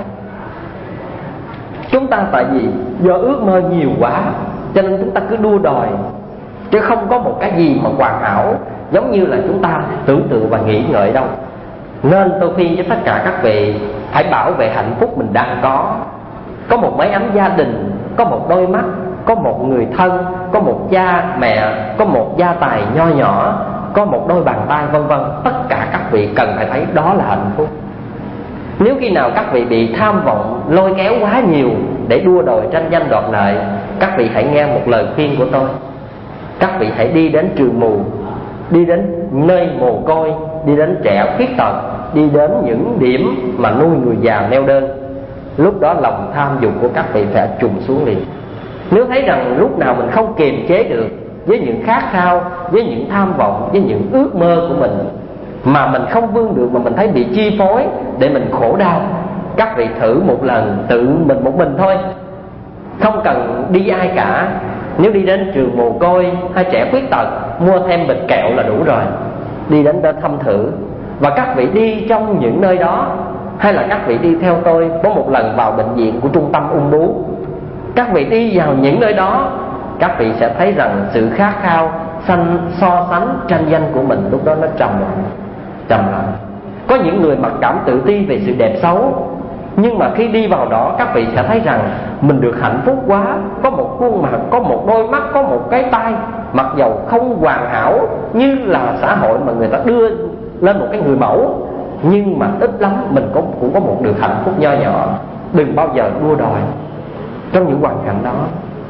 Chúng ta tại vì do ước mơ nhiều quá cho nên chúng ta cứ đua đòi, chứ không có một cái gì mà hoàn hảo giống như là chúng ta tưởng tượng và nghĩ ngợi đâu. Nên tôi khuyên cho tất cả các vị hãy bảo vệ hạnh phúc mình đang có. Có một mái ấm gia đình, có một đôi mắt, có một người thân, có một cha mẹ, có một gia tài nho nhỏ, có một đôi bàn tay, vân vân. Tất cả các vị cần phải thấy đó là hạnh phúc. Nếu khi nào các vị bị tham vọng lôi kéo quá nhiều để đua đòi tranh danh đoạt lợi, các vị hãy nghe một lời khuyên của tôi. Các vị hãy đi đến trường mù, đi đến nơi mồ côi, đi đến trẻ khuyết tật, đi đến những điểm mà nuôi người già neo đơn. Lúc đó lòng tham dục của các vị sẽ trùng xuống liền. Nếu thấy rằng lúc nào mình không kiềm chế được với những khát khao, với những tham vọng, với những ước mơ của mình, mà mình không vươn được, mà mình thấy bị chi phối để mình khổ đau, các vị thử một lần tự mình một mình thôi, không cần đi ai cả. Nếu đi đến trường mồ côi hay trẻ khuyết tật, mua thêm bịch kẹo là đủ rồi. Đi đến đó thăm thử. Và các vị đi trong những nơi đó, hay là các vị đi theo tôi có một lần vào bệnh viện của trung tâm ung bướu, các vị đi vào những nơi đó, các vị sẽ thấy rằng sự khát khao sanh so sánh tranh danh của mình lúc đó nó trầm trầm lại. Có những người mặc cảm tự ti về sự đẹp xấu, nhưng mà khi đi vào đó các vị sẽ thấy rằng mình được hạnh phúc quá. Có một khuôn mặt, có một đôi mắt, có một cái tay, mặc dầu không hoàn hảo như là xã hội mà người ta đưa lên một cái người mẫu, nhưng mà ít lắm mình cũng, cũng có một được hạnh phúc nho nhỏ. Đừng bao giờ đua đòi trong những hoàn cảnh đó.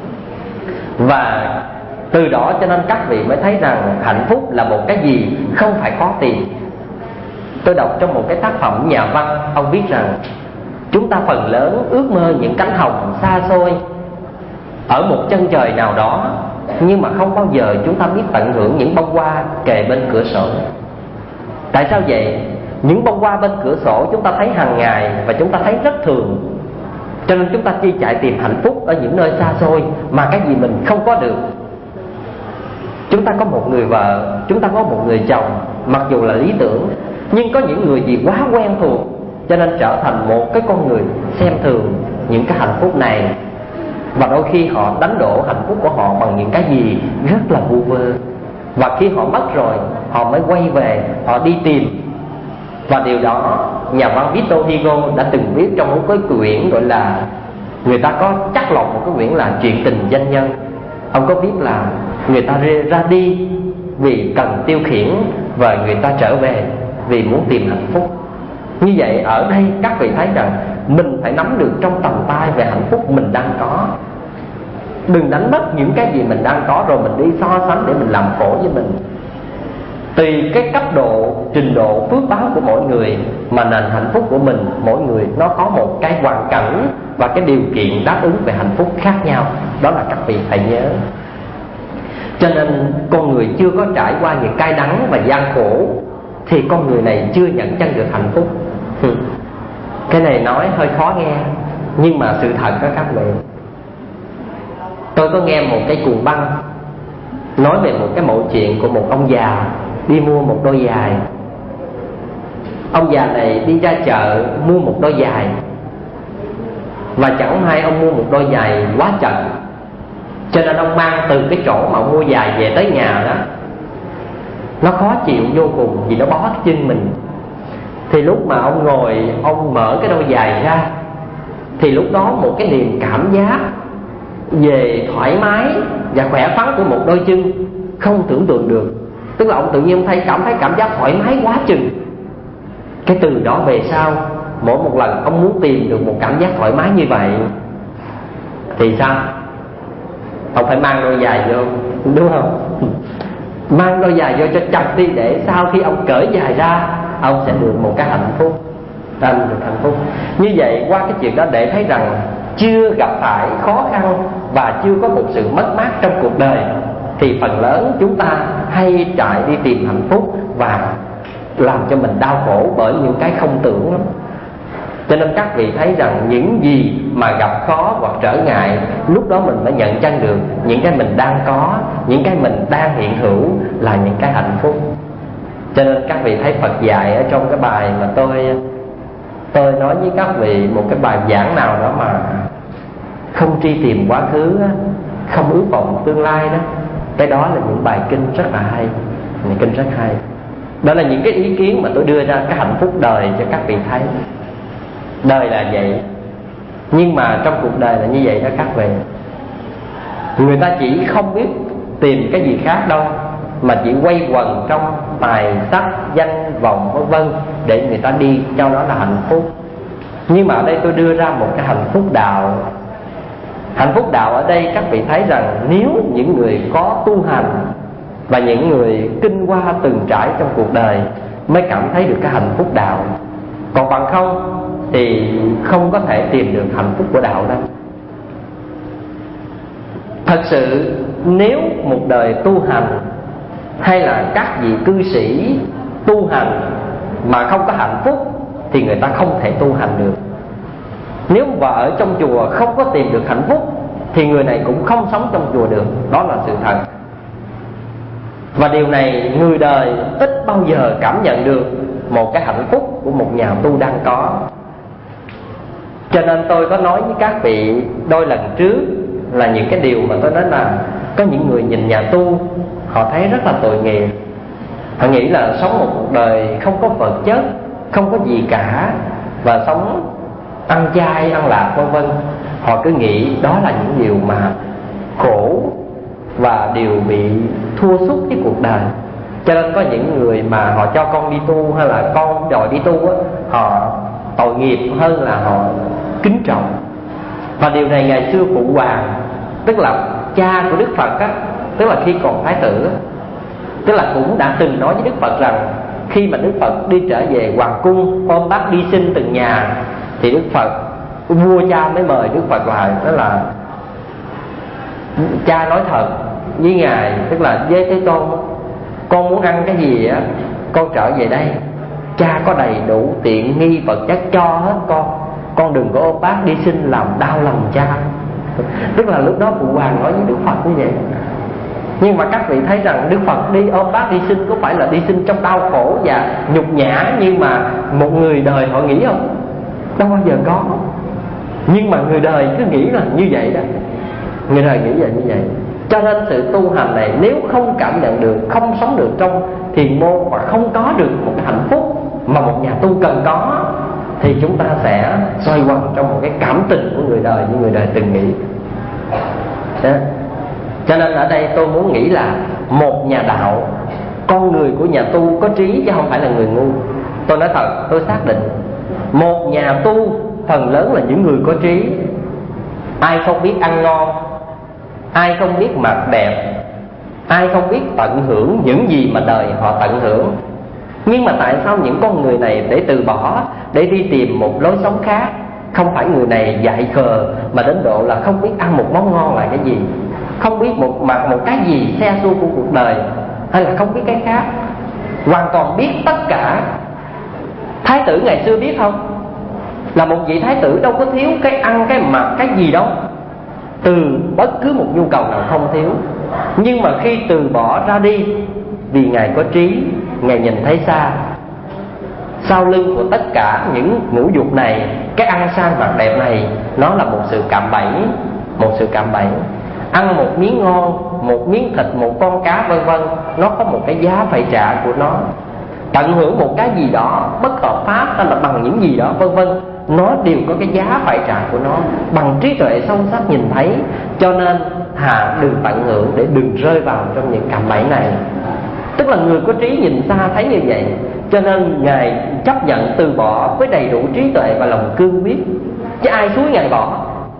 Và từ đó cho nên các vị mới thấy rằng hạnh phúc là một cái gì không phải có tiền. Tôi đọc trong một cái tác phẩm nhà văn, ông viết rằng chúng ta phần lớn ước mơ những cánh hồng xa xôi ở một chân trời nào đó, nhưng mà không bao giờ chúng ta biết tận hưởng những bông hoa kề bên cửa sổ. Tại sao vậy? Những bông hoa bên cửa sổ chúng ta thấy hàng ngày và chúng ta thấy rất thường, cho nên chúng ta chỉ chạy tìm hạnh phúc ở những nơi xa xôi mà cái gì mình không có được. Chúng ta có một người vợ, chúng ta có một người chồng, mặc dù là lý tưởng, nhưng có những người gì quá quen thuộc, cho nên trở thành một cái con người xem thường những cái hạnh phúc này. Và đôi khi họ đánh đổ hạnh phúc của họ bằng những cái gì rất là vu vơ. Và khi họ mất rồi, họ mới quay về, họ đi tìm. Và điều đó nhà văn Victor Hugo đã từng viết trong một cái quyển gọi là, người ta có chắc lọc một cái quyển là Chuyện tình doanh nhân. Ông có viết là người ta ra đi vì cần tiêu khiển, và người ta trở về vì muốn tìm hạnh phúc. Như vậy ở đây các vị thấy rằng mình phải nắm được trong tầm tay về hạnh phúc mình đang có. Đừng đánh mất những cái gì mình đang có rồi mình đi so sánh để mình làm khổ với mình. Tùy cái cấp độ, trình độ phước báo của mỗi người mà nền hạnh phúc của mình, mỗi người nó có một cái hoàn cảnh và cái điều kiện đáp ứng về hạnh phúc khác nhau. Đó là các vị phải nhớ. Cho nên con người chưa có trải qua những cay đắng và gian khổ thì con người này chưa nhận chân được hạnh phúc. Cái này nói hơi khó nghe, nhưng mà sự thật đó các vị. Tôi có nghe một cái cuồng băng nói về một cái mẩu chuyện của một ông già đi mua một đôi giày. Ông già này đi ra chợ mua một đôi giày, và chẳng may ông mua một đôi giày quá chật, cho nên ông mang từ cái chỗ mà ông mua giày về tới nhà đó, nó khó chịu vô cùng vì nó bó cái chân mình. Thì lúc mà ông ngồi, ông mở cái đôi giày ra, thì lúc đó một cái niềm cảm giác về thoải mái và khỏe khoắn của một đôi chân không tưởng tượng được. Tức là ông tự nhiên thấy cảm thấy cảm giác thoải mái quá chừng. Cái từ đó về sau, mỗi một lần ông muốn tìm được một cảm giác thoải mái như vậy thì sao? Ông phải mang đôi giày vô, đúng không? Mang đôi giày vô cho chặt đi, để sau khi ông cởi giày ra, ông sẽ được một cái hạnh phúc. Anh được hạnh phúc. Như vậy qua cái chuyện đó để thấy rằng chưa gặp phải khó khăn và chưa có một sự mất mát trong cuộc đời thì phần lớn chúng ta hay chạy đi tìm hạnh phúc và làm cho mình đau khổ bởi những cái không tưởng lắm. Cho nên các vị thấy rằng những gì mà gặp khó hoặc trở ngại, lúc đó mình mới nhận chân được những cái mình đang có, những cái mình đang hiện hữu là những cái hạnh phúc. Cho nên các vị thấy Phật dạy ở trong cái bài mà tôi Tôi nói với các vị một cái bài giảng nào đó mà không truy tìm quá khứ, không ước vọng tương lai đó. Cái đó là những bài kinh rất là hay, những kinh rất hay. Đó là những cái ý kiến mà tôi đưa ra cái hạnh phúc đời cho các vị thấy. Đời là vậy, nhưng mà trong cuộc đời là như vậy đó các vị. Người ta chỉ không biết tìm cái gì khác đâu, mà chỉ quay quần trong tài sắc danh vọng vân vân để người ta đi cho đó là hạnh phúc. Nhưng mà ở đây tôi đưa ra một cái hạnh phúc đạo. Hạnh phúc đạo ở đây các vị thấy rằng nếu những người có tu hành và những người kinh qua từng trải trong cuộc đời mới cảm thấy được cái hạnh phúc đạo. Còn bằng không thì không có thể tìm được hạnh phúc của đạo đâu. Thật sự nếu một đời tu hành hay là các vị cư sĩ tu hành mà không có hạnh phúc thì người ta không thể tu hành được. Nếu mà ở trong chùa không có tìm được hạnh phúc thì người này cũng không sống trong chùa được. Đó là sự thật. Và điều này người đời ít bao giờ cảm nhận được một cái hạnh phúc của một nhà tu đang có. Cho nên tôi có nói với các vị đôi lần trước là những cái điều mà tôi nói là có những người nhìn nhà tu họ thấy rất là tội nghiệp. Họ nghĩ là sống một cuộc đời không có vật chất, không có gì cả, và sống ăn chay, ăn lạc vân vân. Họ cứ nghĩ đó là những điều mà khổ và điều bị thua sút với cuộc đời. Cho nên có những người mà họ cho con đi tu hay là con đòi đi tu á, họ tội nghiệp hơn là họ kính trọng. Và điều này ngày xưa Phụ Hoàng, tức là cha của Đức Phật á, tức là khi còn thái tử á, tức là cũng đã từng nói với Đức Phật rằng khi mà Đức Phật đi trở về hoàng cung ôm bác đi xin từng nhà thì Đức Phật, vua cha mới mời Đức Phật lại, đó là cha nói thật với ngài, tức là với Thế Tôn, con muốn ăn cái gì á, con trở về đây, cha có đầy đủ tiện nghi vật chất cho hết con, con đừng có ôm bác đi xin làm đau lòng cha. Tức là lúc đó Phụ Hoàng nói với Đức Phật như vậy. Nhưng mà các vị thấy rằng Đức Phật đi ôm bác đi xin có phải là đi xin trong đau khổ và nhục nhã như mà một người đời họ nghĩ không? Đâu bao giờ có. Nhưng mà người đời cứ nghĩ là như vậy đó. Người đời nghĩ là như vậy. Cho nên sự tu hành này nếu không cảm nhận được, không sống được trong thiền môn và không có được một cái hạnh phúc mà một nhà tu cần có, thì chúng ta sẽ xoay quanh trong một cái cảm tình của người đời như người đời từng nghĩ đó. Cho nên ở đây tôi muốn nghĩ là một nhà đạo, con người của nhà tu có trí chứ không phải là người ngu. Tôi nói thật, tôi xác định Một nhà tu phần lớn là những người có trí. Ai không biết ăn ngon, ai không biết mặc đẹp, ai không biết tận hưởng những gì mà đời họ tận hưởng. Nhưng mà tại sao những con người này để từ bỏ, để đi tìm một lối sống khác? Không phải người này dại khờ mà đến độ là không biết ăn một món ngon là cái gì, không biết một mặc một cái gì xe xua của cuộc đời, hay là không biết cái khác. Hoàn toàn biết tất cả. Thái tử ngày xưa biết không? Là một vị thái tử đâu có thiếu cái ăn, cái mặc, cái gì đâu. Từ bất cứ một nhu cầu nào không thiếu. Nhưng mà khi từ bỏ ra đi, vì Ngài có trí, Ngài nhìn thấy xa. Sau lưng của tất cả những ngũ dục này, cái ăn sang mặc đẹp này, nó là một sự cạm bẫy. Một sự cạm bẫy. Ăn một miếng ngon, một miếng thịt, một con cá vân vân, nó có một cái giá phải trả của nó. Tận hưởng một cái gì đó bất hợp pháp hay là bằng những gì đó vân vân, nó đều có cái giá phải trả của nó. Bằng trí tuệ sâu sắc nhìn thấy. Cho nên hà đừng tận hưởng để đừng rơi vào trong những cạm bẫy này. Tức là người có trí nhìn xa thấy như vậy. Cho nên Ngài chấp nhận từ bỏ với đầy đủ trí tuệ và lòng cương quyết. Chứ ai xúi Ngài bỏ?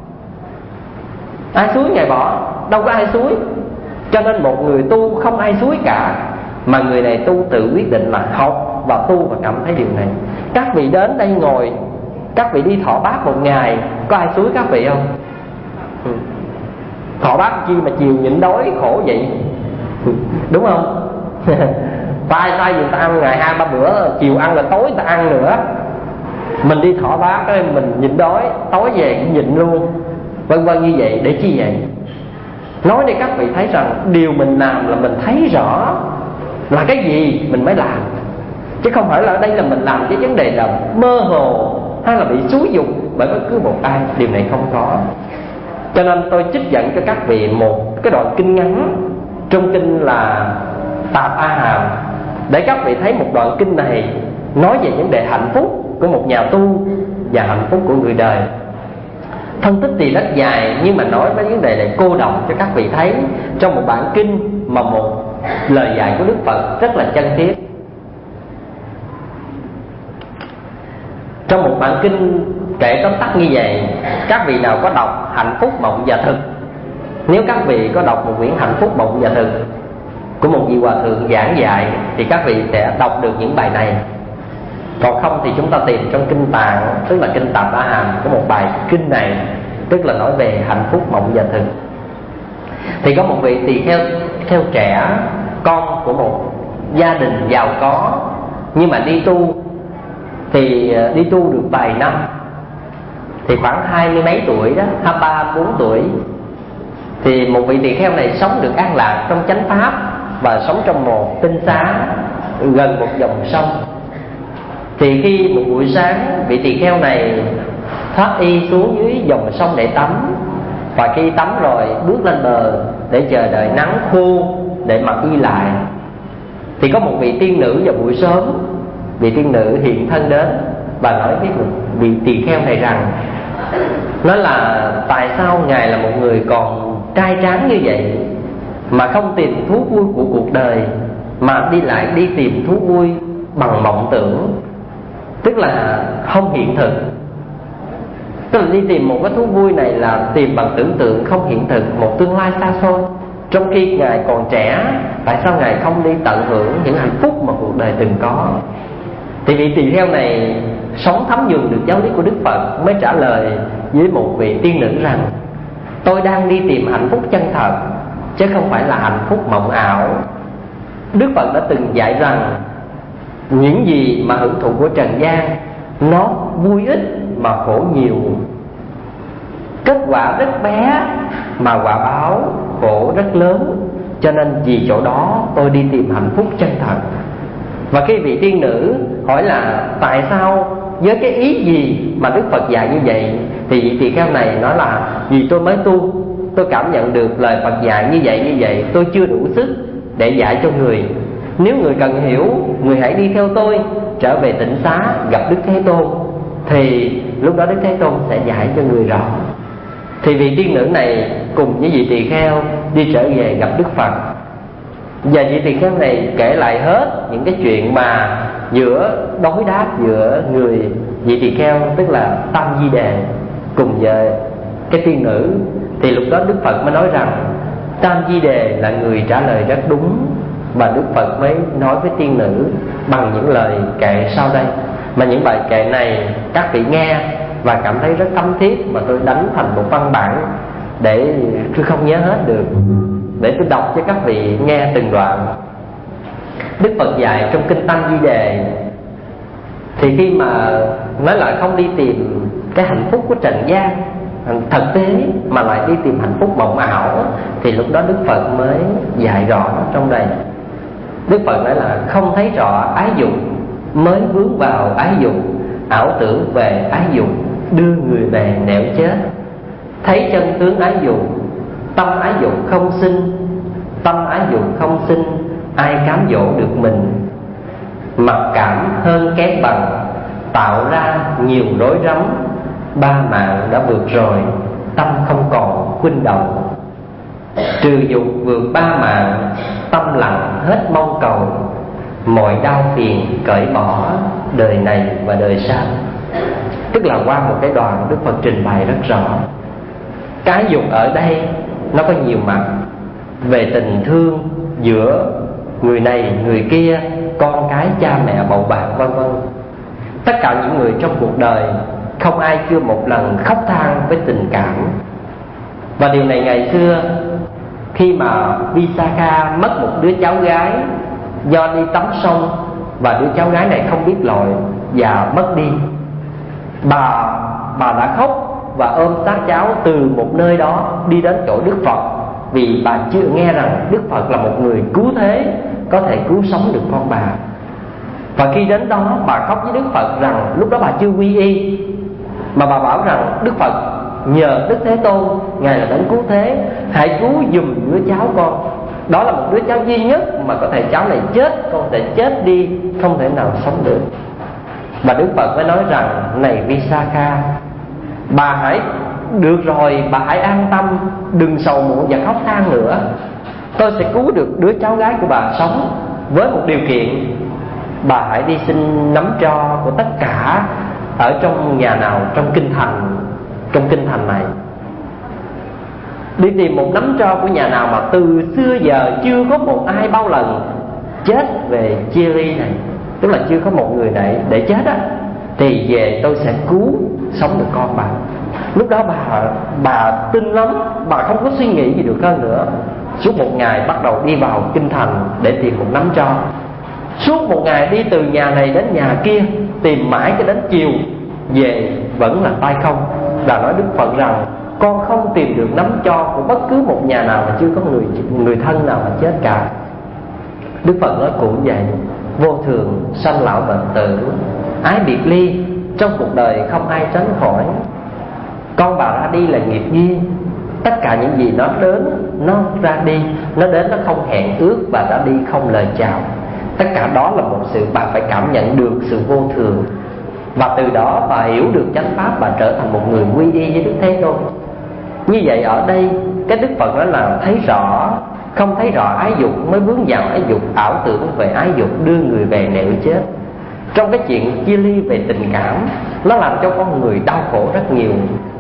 Ai xúi Ngài bỏ? Đâu có ai xúi. Cho nên một người tu không ai xúi cả, mà người này tu tự quyết định là học và tu và cảm thấy điều này. Các vị đến đây ngồi, các vị đi thọ bát một ngày, có ai xúi các vị không? Ừ. Thọ bát chi mà chiều nhịn đói khổ vậy, ừ. Đúng không? Tay tay người ta ăn ngày hai ba bữa, chiều ăn là tối người ta ăn nữa. Mình đi thọ bát ấy, mình nhịn đói, tối về cũng nhịn luôn, vân vân như vậy. Để chi vậy? Nói để các vị thấy rằng điều mình làm là mình thấy rõ là cái gì mình mới làm, chứ không phải là ở đây là mình làm cái vấn đề là mơ hồ hay là bị xúi dục bởi bất cứ một ai. Điều này không có. Cho nên tôi trích dẫn cho các vị một cái đoạn kinh ngắn trong kinh là Tạp A Hàm, để các vị thấy một đoạn kinh này nói về vấn đề hạnh phúc của một nhà tu và hạnh phúc của người đời. Phân tích thì rất dài, nhưng mà nói với vấn đề này cô đọng cho các vị thấy trong một bản kinh mà một lời dạy của Đức Phật rất là chân thiết. Trong một bản kinh kể tóm tắt như vậy, các vị nào có đọc Hạnh Phúc Mộng và Thực, nếu các vị có đọc một quyển Hạnh Phúc Mộng và Thực của một vị hòa thượng giảng dạy, thì các vị sẽ đọc được những bài này. Còn không thì chúng ta tìm trong kinh Tạng, tức là kinh Tạp A Hàm, có một bài kinh này, tức là nói về hạnh phúc mộng và thực. Thì có một vị tỳ kheo kheo trẻ, con của một gia đình giàu có, nhưng mà đi tu thì đi tu được vài năm, thì khoảng hai mươi mấy tuổi đó, hai ba bốn tuổi, thì một vị tỳ kheo này sống được an lạc trong chánh pháp và sống trong một tinh xá gần một dòng sông. Thì khi một buổi sáng, vị tỳ kheo này thoát y xuống dưới dòng sông để tắm, và khi tắm rồi bước lên bờ để chờ đợi nắng khô để mặc y lại. Thì có một vị tiên nữ vào buổi sớm, vị tiên nữ hiện thân đến và nói với vị tỳ kheo này rằng, nói là tại sao ngài là một người còn trai tráng như vậy mà không tìm thú vui của cuộc đời, mà đi lại đi tìm thú vui bằng mộng tưởng, tức là không hiện thực. Tức là đi tìm một cái thú vui này là tìm bằng tưởng tượng không hiện thực, một tương lai xa xôi. Trong khi ngài còn trẻ, tại sao ngài không đi tận hưởng những hạnh phúc mà cuộc đời từng có? Thì vị tỳ kheo này sống thấm nhuần được giáo lý của Đức Phật, mới trả lời với một vị tiên nữ rằng, tôi đang đi tìm hạnh phúc chân thật, chứ không phải là hạnh phúc mộng ảo. Đức Phật đã từng dạy rằng những gì mà hưởng thụ của trần gian nó vui ít mà khổ nhiều, kết quả rất bé mà quả báo khổ rất lớn. Cho nên vì chỗ đó tôi đi tìm hạnh phúc chân thật. Và khi vị tiên nữ hỏi là tại sao, với cái ý gì mà Đức Phật dạy như vậy, thì vị tỳ kheo này nói là vì tôi mới tu, tôi cảm nhận được lời Phật dạy như vậy như vậy, tôi chưa đủ sức để dạy cho người. Nếu người cần hiểu, người hãy đi theo tôi trở về tịnh xá gặp Đức Thế Tôn, thì lúc đó Đức Thế Tôn sẽ dạy cho người rõ. Thì vị tiên nữ này cùng với vị tỳ kheo đi trở về gặp Đức Phật. Và vị tỳ kheo này kể lại hết những cái chuyện mà giữa đối đáp giữa người vị tỳ kheo tức là Tam Di Đề cùng với cái tiên nữ, thì lúc đó Đức Phật mới nói rằng Tam Di Đề là người trả lời rất đúng, và Đức Phật mới nói với tiên nữ bằng những lời kệ sau đây. Mà những bài kệ này các vị nghe và cảm thấy rất thấm thiết, mà tôi đánh thành một văn bản để tôi không nhớ hết được, để tôi đọc cho các vị nghe từng đoạn. Đức Phật dạy trong kinh Tam Di Đề, thì khi mà nói là không đi tìm cái hạnh phúc của trần gian thực tế mà lại đi tìm hạnh phúc mộng ảo, thì lúc đó Đức Phật mới dạy rõ trong đây. Đức Phật nói là không thấy rõ ái dục mới vướng vào ái dục, ảo tưởng về ái dục đưa người về nẻo chết. Thấy chân tướng ái dục, tâm ái dục không sinh, tâm ái dục không sinh, ai cám dỗ được mình. Mặc cảm hơn kém bằng, tạo ra nhiều rối rắm, ba mạng đã vượt rồi, tâm không còn khuynh động. Trừ dục vượt ba mạng, tâm lặng hết mong cầu, mọi đau phiền cởi bỏ, đời này và đời sau. Tức là qua một cái đoạn Đức Phật trình bày rất rõ. Cái dục ở đây nó có nhiều mặt, về tình thương giữa người này người kia, con cái cha mẹ bầu bạn vân vân. Tất cả những người trong cuộc đời không ai chưa một lần khóc than với tình cảm. Và điều này ngày xưa khi mà Visakha mất một đứa cháu gái do đi tắm sông, và đứa cháu gái này không biết lội và mất đi, bà bà đã khóc và ôm xác cháu từ một nơi đó đi đến chỗ Đức Phật, vì bà chưa nghe rằng Đức Phật là một người cứu thế, có thể cứu sống được con bà. Và khi đến đó bà khóc với Đức Phật rằng lúc đó bà chưa quy y, mà bà bảo rằng Đức Phật nhờ Đức Thế Tôn, Ngài là đấng cứu thế, hãy cứu giùm đứa cháu con. Đó là một đứa cháu duy nhất mà có thể cháu này chết, con sẽ chết đi, không thể nào sống được. Và Đức Phật mới nói rằng này Visakha, bà hãy được rồi, bà hãy an tâm, đừng sầu muộn và khóc than nữa. Tôi sẽ cứu được đứa cháu gái của bà sống, với một điều kiện bà hãy đi xin nắm tro của tất cả ở trong nhà nào trong kinh thành, trong kinh thành này. Đi tìm một nắm tro của nhà nào mà từ xưa giờ chưa có một ai bao lần chết về chia ly này, tức là chưa có một người này để chết á, thì về tôi sẽ cứu sống được con bà. Lúc đó bà bà tin lắm, bà không có suy nghĩ gì được hơn nữa. Suốt một ngày bắt đầu đi vào kinh thành để tìm một nắm tro. Suốt một ngày đi từ nhà này đến nhà kia, tìm mãi cho đến chiều về vẫn là tay không. Là nói Đức Phật rằng con không tìm được nắm tro của bất cứ một nhà nào mà chưa có người người thân nào mà chết cả. Đức Phật nói cũng vậy, vô thường sanh lão bệnh tử, ái biệt ly trong cuộc đời không ai tránh khỏi. Con bà ra đi là nghiệp duyên, tất cả những gì nó đến nó ra đi, nó đến nó không hẹn ước và ra đi không lời chào. Tất cả đó là một sự bà phải cảm nhận được sự vô thường, và từ đó bà hiểu được chánh pháp, bà trở thành một người quy y với Đức Thế Tôn. Như vậy ở đây cái Đức Phật nói là thấy rõ, không thấy rõ ái dục mới vướng vào ái dục, ảo tưởng về ái dục đưa người về nẻo chết. Trong cái chuyện chia ly về tình cảm, nó làm cho con người đau khổ rất nhiều.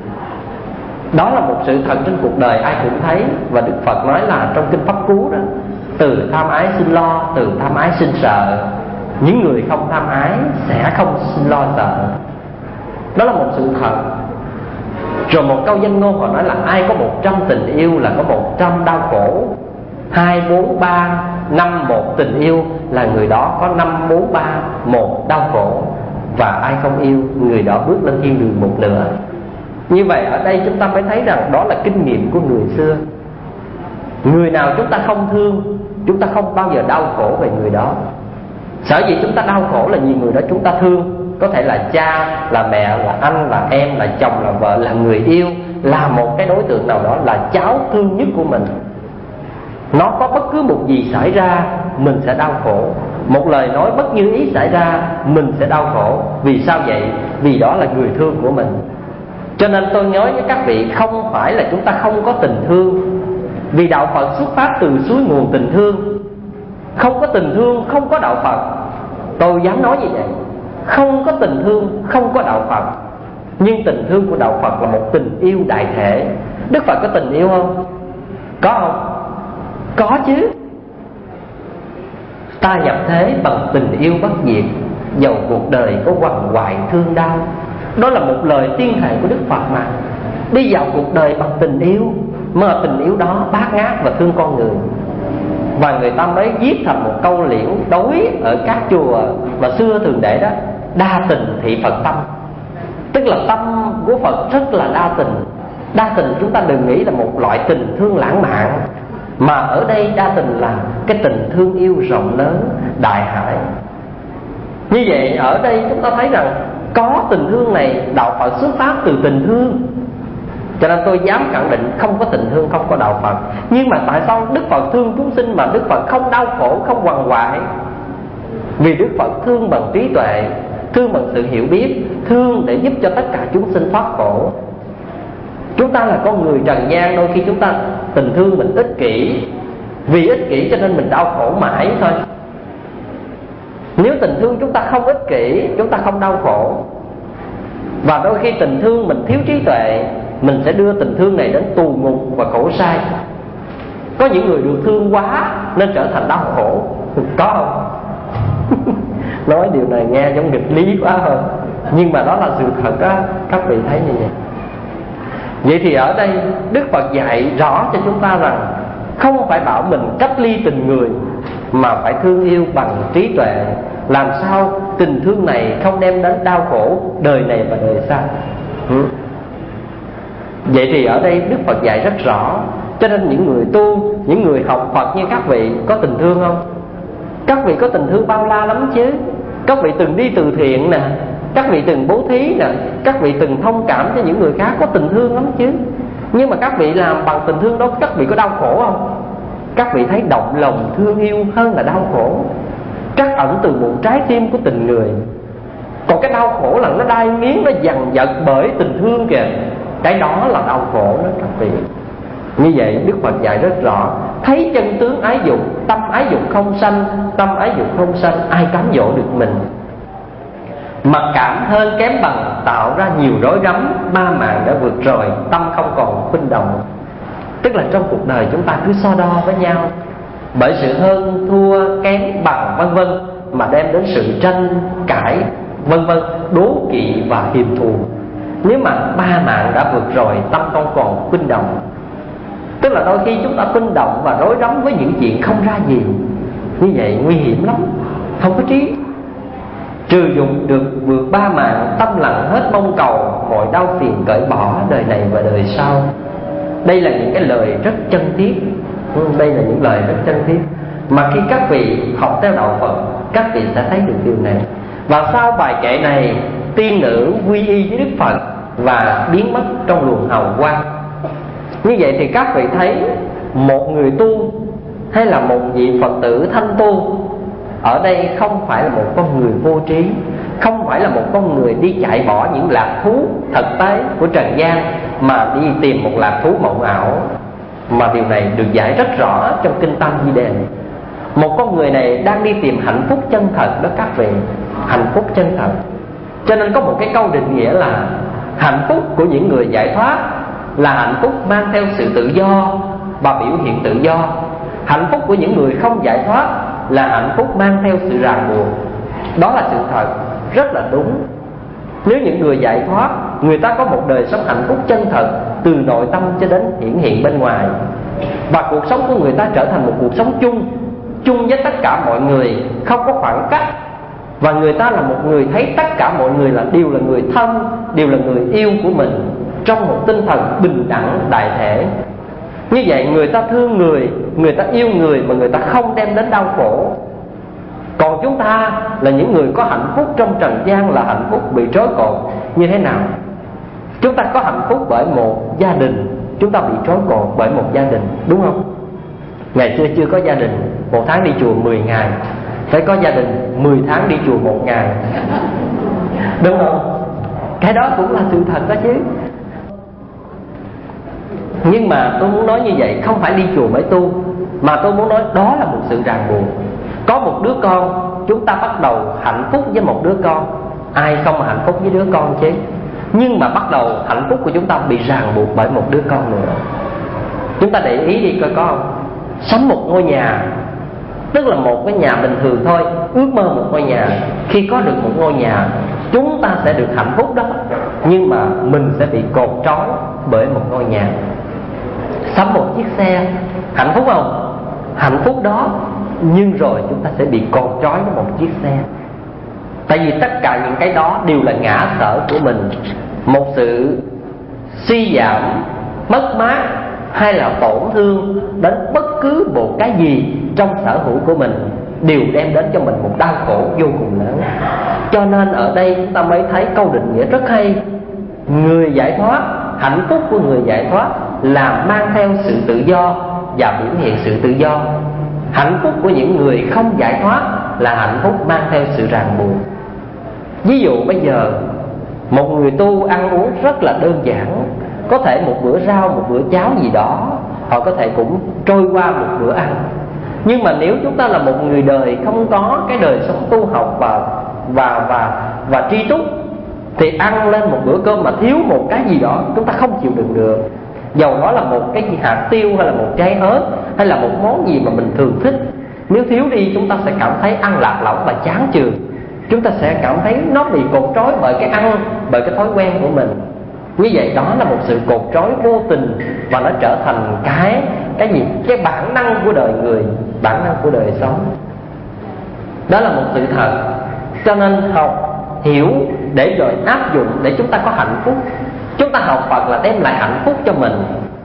Đó là một sự thật trên cuộc đời ai cũng thấy. Và Đức Phật nói là trong kinh Pháp Cú đó, từ tham ái sinh lo, từ tham ái sinh sợ. Những người không tham ái sẽ không sinh lo sợ. Đó là một sự thật. Rồi một câu danh ngôn họ nói là ai có một trăm tình yêu là có một trăm đau khổ. Hai, bốn, ba, năm, một tình yêu là người đó có năm, bốn, ba, một đau khổ. Và ai không yêu, người đó bước lên thiên đường một nửa. Như vậy ở đây chúng ta mới thấy rằng đó là kinh nghiệm của người xưa. Người nào chúng ta không thương, chúng ta không bao giờ đau khổ về người đó. Sở dĩ chúng ta đau khổ là vì người đó chúng ta thương. Có thể là cha, là mẹ, là anh, là em, là chồng, là vợ, là người yêu, là một cái đối tượng nào đó, là cháu thương nhất của mình. Nó có bất cứ một gì xảy ra, mình sẽ đau khổ. Một lời nói bất như ý xảy ra, mình sẽ đau khổ. Vì sao vậy? Vì đó là người thương của mình. Cho nên tôi nói với các vị, không phải là chúng ta không có tình thương, vì đạo Phật xuất phát từ suối nguồn tình thương. Không có tình thương, không có đạo Phật. Tôi dám nói như vậy. không có tình thương, không có đạo Phật. Nhưng tình thương của đạo Phật là một tình yêu đại thể. Đức Phật có tình yêu không? Có không? Có chứ. Ta nhập thế bằng tình yêu bất diệt, dầu cuộc đời có quằn quại thương đau. Đó là một lời tiên thệ của Đức Phật mà. Đi vào cuộc đời bằng tình yêu, mà tình yêu đó bát ngát và thương con người. Và người ta mới viết thành một câu liễu đối ở các chùa mà xưa thường để đó: đa tình thị Phật tâm. Tức là tâm của Phật rất là đa tình. Đa tình chúng ta đừng nghĩ là một loại tình thương lãng mạn, mà ở đây đa tình là cái tình thương yêu rộng lớn, đại hải. Như vậy ở đây chúng ta thấy rằng có tình thương này, đạo Phật xuất phát từ tình thương. Cho nên tôi dám khẳng định không có tình thương, không có đạo Phật. Nhưng mà tại sao Đức Phật thương chúng sinh mà Đức Phật không đau khổ, không quằn quại? Vì Đức Phật thương bằng trí tuệ, thương bằng sự hiểu biết, thương để giúp cho tất cả chúng sinh thoát khổ. Chúng ta là con người trần gian, đôi khi chúng ta tình thương mình ích kỷ. Vì ích kỷ cho nên mình đau khổ mãi thôi. Nếu tình thương chúng ta không ích kỷ, chúng ta không đau khổ. Và đôi khi tình thương mình thiếu trí tuệ, mình sẽ đưa tình thương này đến tù ngục và khổ sai. Có những người được thương quá nên trở thành đau khổ. Có không? Nói điều này nghe giống nghịch lý quá hơn, nhưng mà đó là sự thật á, các vị thấy như vậy. Vậy thì ở đây Đức Phật dạy rõ cho chúng ta rằng không phải bảo mình cách ly tình người, mà phải thương yêu bằng trí tuệ. Làm sao tình thương này không đem đến đau khổ đời này và đời sau. ừ. Vậy thì ở đây Đức Phật dạy rất rõ. Cho nên những người tu, những người học Phật như các vị có tình thương không? Các vị có tình thương bao la lắm chứ. Các vị từng đi từ thiện nè, các vị từng bố thí nè, các vị từng thông cảm cho những người khác, có tình thương lắm chứ. Nhưng mà các vị làm bằng tình thương đó, các vị có đau khổ không? Các vị thấy động lòng thương yêu hơn là đau khổ. Trắc ẩn từ một trái tim của tình người. Còn cái đau khổ là nó đai nghiến, nó dằn vặt bởi tình thương kìa. Cái đó là đau khổ đó các vị. Như vậy Đức Phật dạy rất rõ: thấy chân tướng ái dục, tâm ái dục không sanh, tâm ái dục không sanh, ai cám dỗ được mình. Mặc cảm hơn kém bằng tạo ra nhiều rối rắm, ba mạng đã vượt rồi, tâm không còn khuynh động. Tức là trong cuộc đời chúng ta cứ so đo với nhau, bởi sự hơn thua kém bằng vân vân mà đem đến sự tranh cãi vân vân, đố kỵ và hiềm thù. Nếu mà ba mạng đã vượt rồi, tâm không còn khuynh động. Tức là đôi khi chúng ta khuynh động và rối rắm với những chuyện không ra gì. Như vậy nguy hiểm lắm, không có trí. Trừ dục được vượt ba mạng, tâm lặng hết mong cầu, mọi đau phiền cởi bỏ đời này và đời sau. Đây là những cái lời rất chân thiết. Đây là những lời rất chân thiết mà khi các vị học theo đạo Phật, các vị sẽ thấy được điều này. Và sau bài kệ này, tiên nữ quy y với Đức Phật và biến mất trong luồng hào quang. Như vậy thì các vị thấy một người tu hay là một vị Phật tử thanh tu ở đây không phải là một con người vô trí, không phải là một con người đi chạy bỏ những lạc thú thực tế của trần gian mà đi tìm một lạc thú mộng ảo. Mà điều này được giải rất rõ trong Kinh Tam Di Đền. Một con người này đang đi tìm hạnh phúc chân thật đó các vị. Hạnh phúc chân thật. Cho nên có một cái câu định nghĩa là hạnh phúc của những người giải thoát là hạnh phúc mang theo sự tự do và biểu hiện tự do. Hạnh phúc của những người không giải thoát là hạnh phúc mang theo sự ràng buộc. Đó là sự thật, rất là đúng. Nếu những người giải thoát, người ta có một đời sống hạnh phúc chân thật từ nội tâm cho đến hiển hiện bên ngoài. Và cuộc sống của người ta trở thành một cuộc sống chung, chung với tất cả mọi người, không có khoảng cách. Và người ta là một người thấy tất cả mọi người là đều là người thân, đều là người yêu của mình, trong một tinh thần bình đẳng đại thể. Như vậy người ta thương người, người ta yêu người mà người ta không đem đến đau khổ. Còn chúng ta là những người có hạnh phúc trong trần gian là hạnh phúc bị trói cột. Như thế nào? Chúng ta có hạnh phúc bởi một gia đình, chúng ta bị trói cột bởi một gia đình, đúng không? Ngày xưa chưa có gia đình, một tháng đi chùa mười ngày. Phải có gia đình, mười tháng đi chùa một ngày. Đúng không? Cái đó cũng là sự thật đó chứ. Nhưng mà tôi muốn nói như vậy không phải đi chùa mới tu, mà tôi muốn nói đó là một sự ràng buộc. Có một đứa con, chúng ta bắt đầu hạnh phúc với một đứa con, ai không hạnh phúc với đứa con chứ. Nhưng mà bắt đầu hạnh phúc của chúng ta bị ràng buộc bởi một đứa con nữa. Chúng ta để ý đi coi có không. Sống một ngôi nhà, tức là một cái nhà bình thường thôi, ước mơ một ngôi nhà. Khi có được một ngôi nhà, chúng ta sẽ được hạnh phúc đó. Nhưng mà mình sẽ bị cột trói bởi một ngôi nhà. Sắm một chiếc xe, hạnh phúc không? Hạnh phúc đó. Nhưng rồi chúng ta sẽ bị cột trói với một chiếc xe. Tại vì tất cả những cái đó đều là ngã sở của mình. Một sự suy giảm, mất mát hay là tổn thương đến bất cứ một cái gì trong sở hữu của mình đều đem đến cho mình một đau khổ vô cùng lớn. Cho nên ở đây chúng ta mới thấy câu định nghĩa rất hay. Người giải thoát, hạnh phúc của người giải thoát là mang theo sự tự do và biểu hiện sự tự do. Hạnh phúc của những người không giải thoát là hạnh phúc mang theo sự ràng buộc. Ví dụ bây giờ một người tu ăn uống rất là đơn giản, có thể một bữa rau, một bữa cháo gì đó, họ có thể cũng trôi qua một bữa ăn. Nhưng mà nếu chúng ta là một người đời không có cái đời sống tu học và và và và tri túc, thì ăn lên một bữa cơm mà thiếu một cái gì đó chúng ta không chịu đựng được. Dầu nó là một cái hạt tiêu hay là một trái ớt hay là một món gì mà mình thường thích, nếu thiếu đi chúng ta sẽ cảm thấy ăn lạc lõng và chán chường. Chúng ta sẽ cảm thấy nó bị cột trói bởi cái ăn, bởi cái thói quen của mình. Như vậy đó là một sự cột trói vô tình, và nó trở thành cái cái gì? Cái bản năng của đời người, bản năng của đời sống. Đó là một sự thật. Cho nên học, hiểu để rồi áp dụng để chúng ta có hạnh phúc. Chúng ta học Phật là đem lại hạnh phúc cho mình.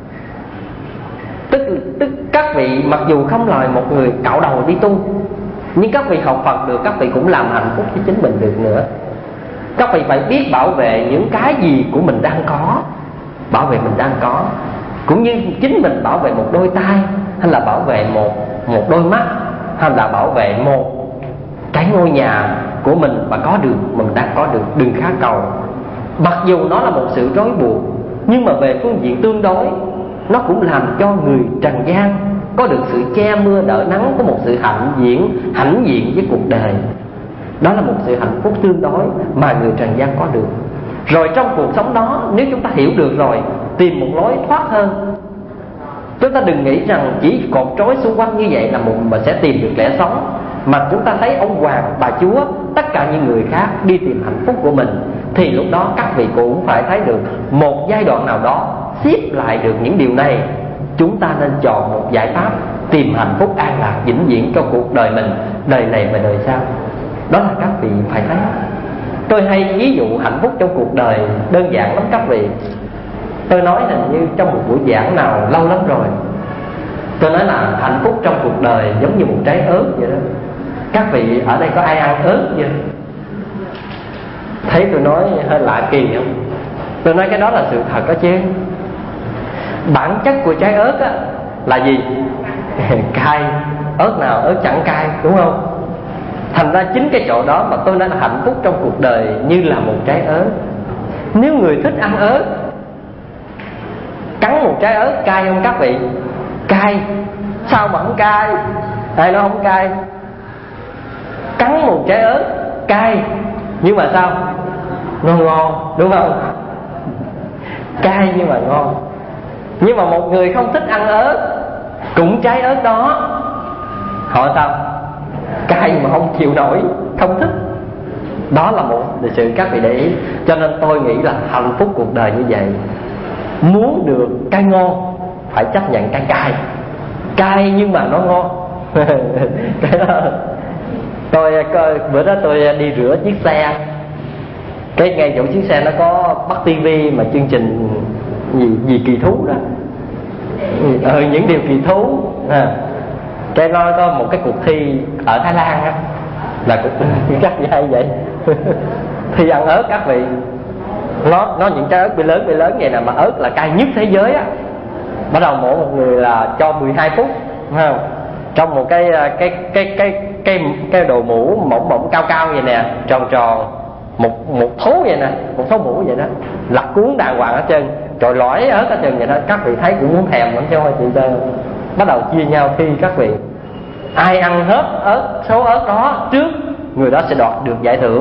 Tức, tức các vị mặc dù không là một người cạo đầu đi tu, nhưng các vị học Phật được, các vị cũng làm hạnh phúc cho chính mình được nữa. Các vị phải biết bảo vệ những cái gì của mình đang có, bảo vệ mình đang có, cũng như chính mình bảo vệ một đôi tay, hay là bảo vệ một một đôi mắt, hay là bảo vệ một cái ngôi nhà của mình mà có được, mình đang có được. Đừng khá cầu. Mặc dù nó là một sự trói buộc, nhưng mà về phương diện tương đối, nó cũng làm cho người trần gian có được sự che mưa đỡ nắng, có một sự hạnh diện, hãnh diện với cuộc đời. Đó là một sự hạnh phúc tương đối mà người trần gian có được. Rồi trong cuộc sống đó, nếu chúng ta hiểu được rồi, tìm một lối thoát hơn. Chúng ta đừng nghĩ rằng chỉ cột trói xung quanh như vậy là một mà sẽ tìm được lẽ sống. Mà chúng ta thấy ông hoàng, bà chúa, tất cả những người khác đi tìm hạnh phúc của mình, thì lúc đó các vị cũng phải thấy được một giai đoạn nào đó xếp lại được những điều này. Chúng ta nên chọn một giải pháp tìm hạnh phúc an lạc vĩnh viễn cho cuộc đời mình, đời này và đời sau. Đó là các vị phải thấy. Tôi hay ví dụ hạnh phúc trong cuộc đời đơn giản lắm các vị. Tôi nói hình như trong một buổi giảng nào lâu lắm rồi, tôi nói là hạnh phúc trong cuộc đời giống như một trái ớt vậy đó. Các vị ở đây có ai ăn ớt chưa? Thấy tôi nói hơi lạ kỳ không? Tôi nói cái đó là sự thật đó chứ. Bản chất của trái ớt á là gì? Cay. Ớt nào ớt chẳng cay, đúng không? Thành ra chính cái chỗ đó mà tôi nói là hạnh phúc trong cuộc đời như là một trái ớt. Nếu người thích ăn ớt, cắn một trái ớt cay không các vị? Cay. Sao mà không cay? Ai nói không cay? Cắn một trái ớt cay, nhưng mà sao? Ngon ngon, đúng không? Cay nhưng mà ngon. Nhưng mà một người không thích ăn ớt, cũng trái ớt đó, họ sao? Cay mà không chịu nổi, không thích. Đó là một sự các vị để ý. Cho nên tôi nghĩ là hạnh phúc cuộc đời như vậy. Muốn được cay ngon phải chấp nhận cái cay. Cay nhưng mà nó ngon. Cái đó. Tôi coi bữa đó tôi đi rửa chiếc xe, cái ngay chỗ chiếc xe nó có bắt tivi mà chương trình gì gì kỳ thú đó, ừ, những điều kỳ thú à. Cái nó có một cái cuộc thi ở Thái Lan á, là cuộc các vị hay vậy. Thi ăn ớt các vị. Nó nó những trái ớt bị lớn bị lớn vậy nè, mà ớt là cay nhất thế giới á. Bắt đầu mỗi một người là cho mười hai phút, thấy không? Trong một cái cái cái cái cái cái đồ mũ mỏng mỏng cao cao vậy nè, tròn tròn, một một thố vậy nè, một thố mũ vậy đó, lặt cuốn đàng hoàng ở trên, rồi lõi ớt ở trên vậy đó. Các vị thấy cũng muốn thèm lắm chứ không chị Sơn. Bắt đầu chia nhau thi các vị. Ai ăn hết ớt số ớt đó trước, người đó sẽ đoạt được giải thưởng.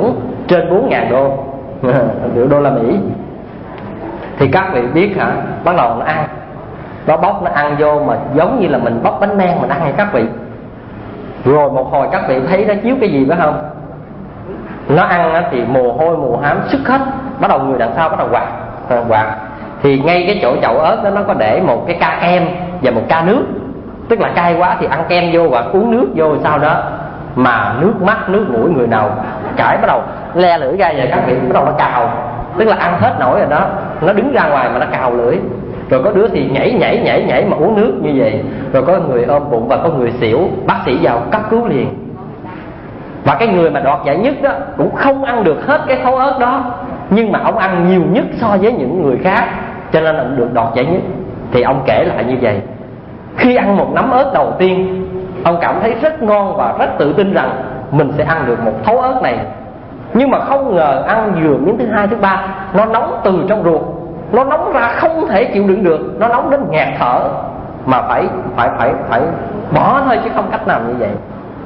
trên bốn ngàn đô triệu đô la Mỹ. Thì các vị biết hả, bắt đầu nó ăn, nó bóc nó ăn vô mà giống như là mình bóc bánh men mình ăn các vị. Rồi một hồi các vị thấy nó chiếu cái gì phải không? Nó ăn thì mồ hôi mồ hám sức hết, bắt đầu người đằng sau bắt đầu quạt quạt. Thì ngay cái chỗ chậu ớt đó nó có để một cái ca kem và một ca nước. Tức là cay quá thì ăn kem vô và uống nước vô sau đó. Mà nước mắt nước mũi người nào chảy bắt đầu le lưỡi ra vậy các vị, bắt đầu nó cào. Tức là ăn hết nổi rồi đó, nó đứng ra ngoài mà nó cào lưỡi. Rồi có đứa thì nhảy nhảy nhảy nhảy mà uống nước như vậy. Rồi có người ôm bụng và có người xỉu, bác sĩ vào cấp cứu liền. Và cái người mà đoạt giải nhất đó cũng không ăn được hết cái thấu ớt đó, nhưng mà ông ăn nhiều nhất so với những người khác, cho nên ông được đoạt giải nhất. Thì ông kể lại như vậy: khi ăn một nắm ớt đầu tiên, ông cảm thấy rất ngon và rất tự tin rằng mình sẽ ăn được một thấu ớt này. Nhưng mà không ngờ ăn vừa miếng thứ hai thứ ba, nó nóng từ trong ruột, nó nóng ra không thể chịu đựng được, nó nóng đến nghẹt thở, mà phải phải phải phải bỏ thôi chứ không cách nào như vậy.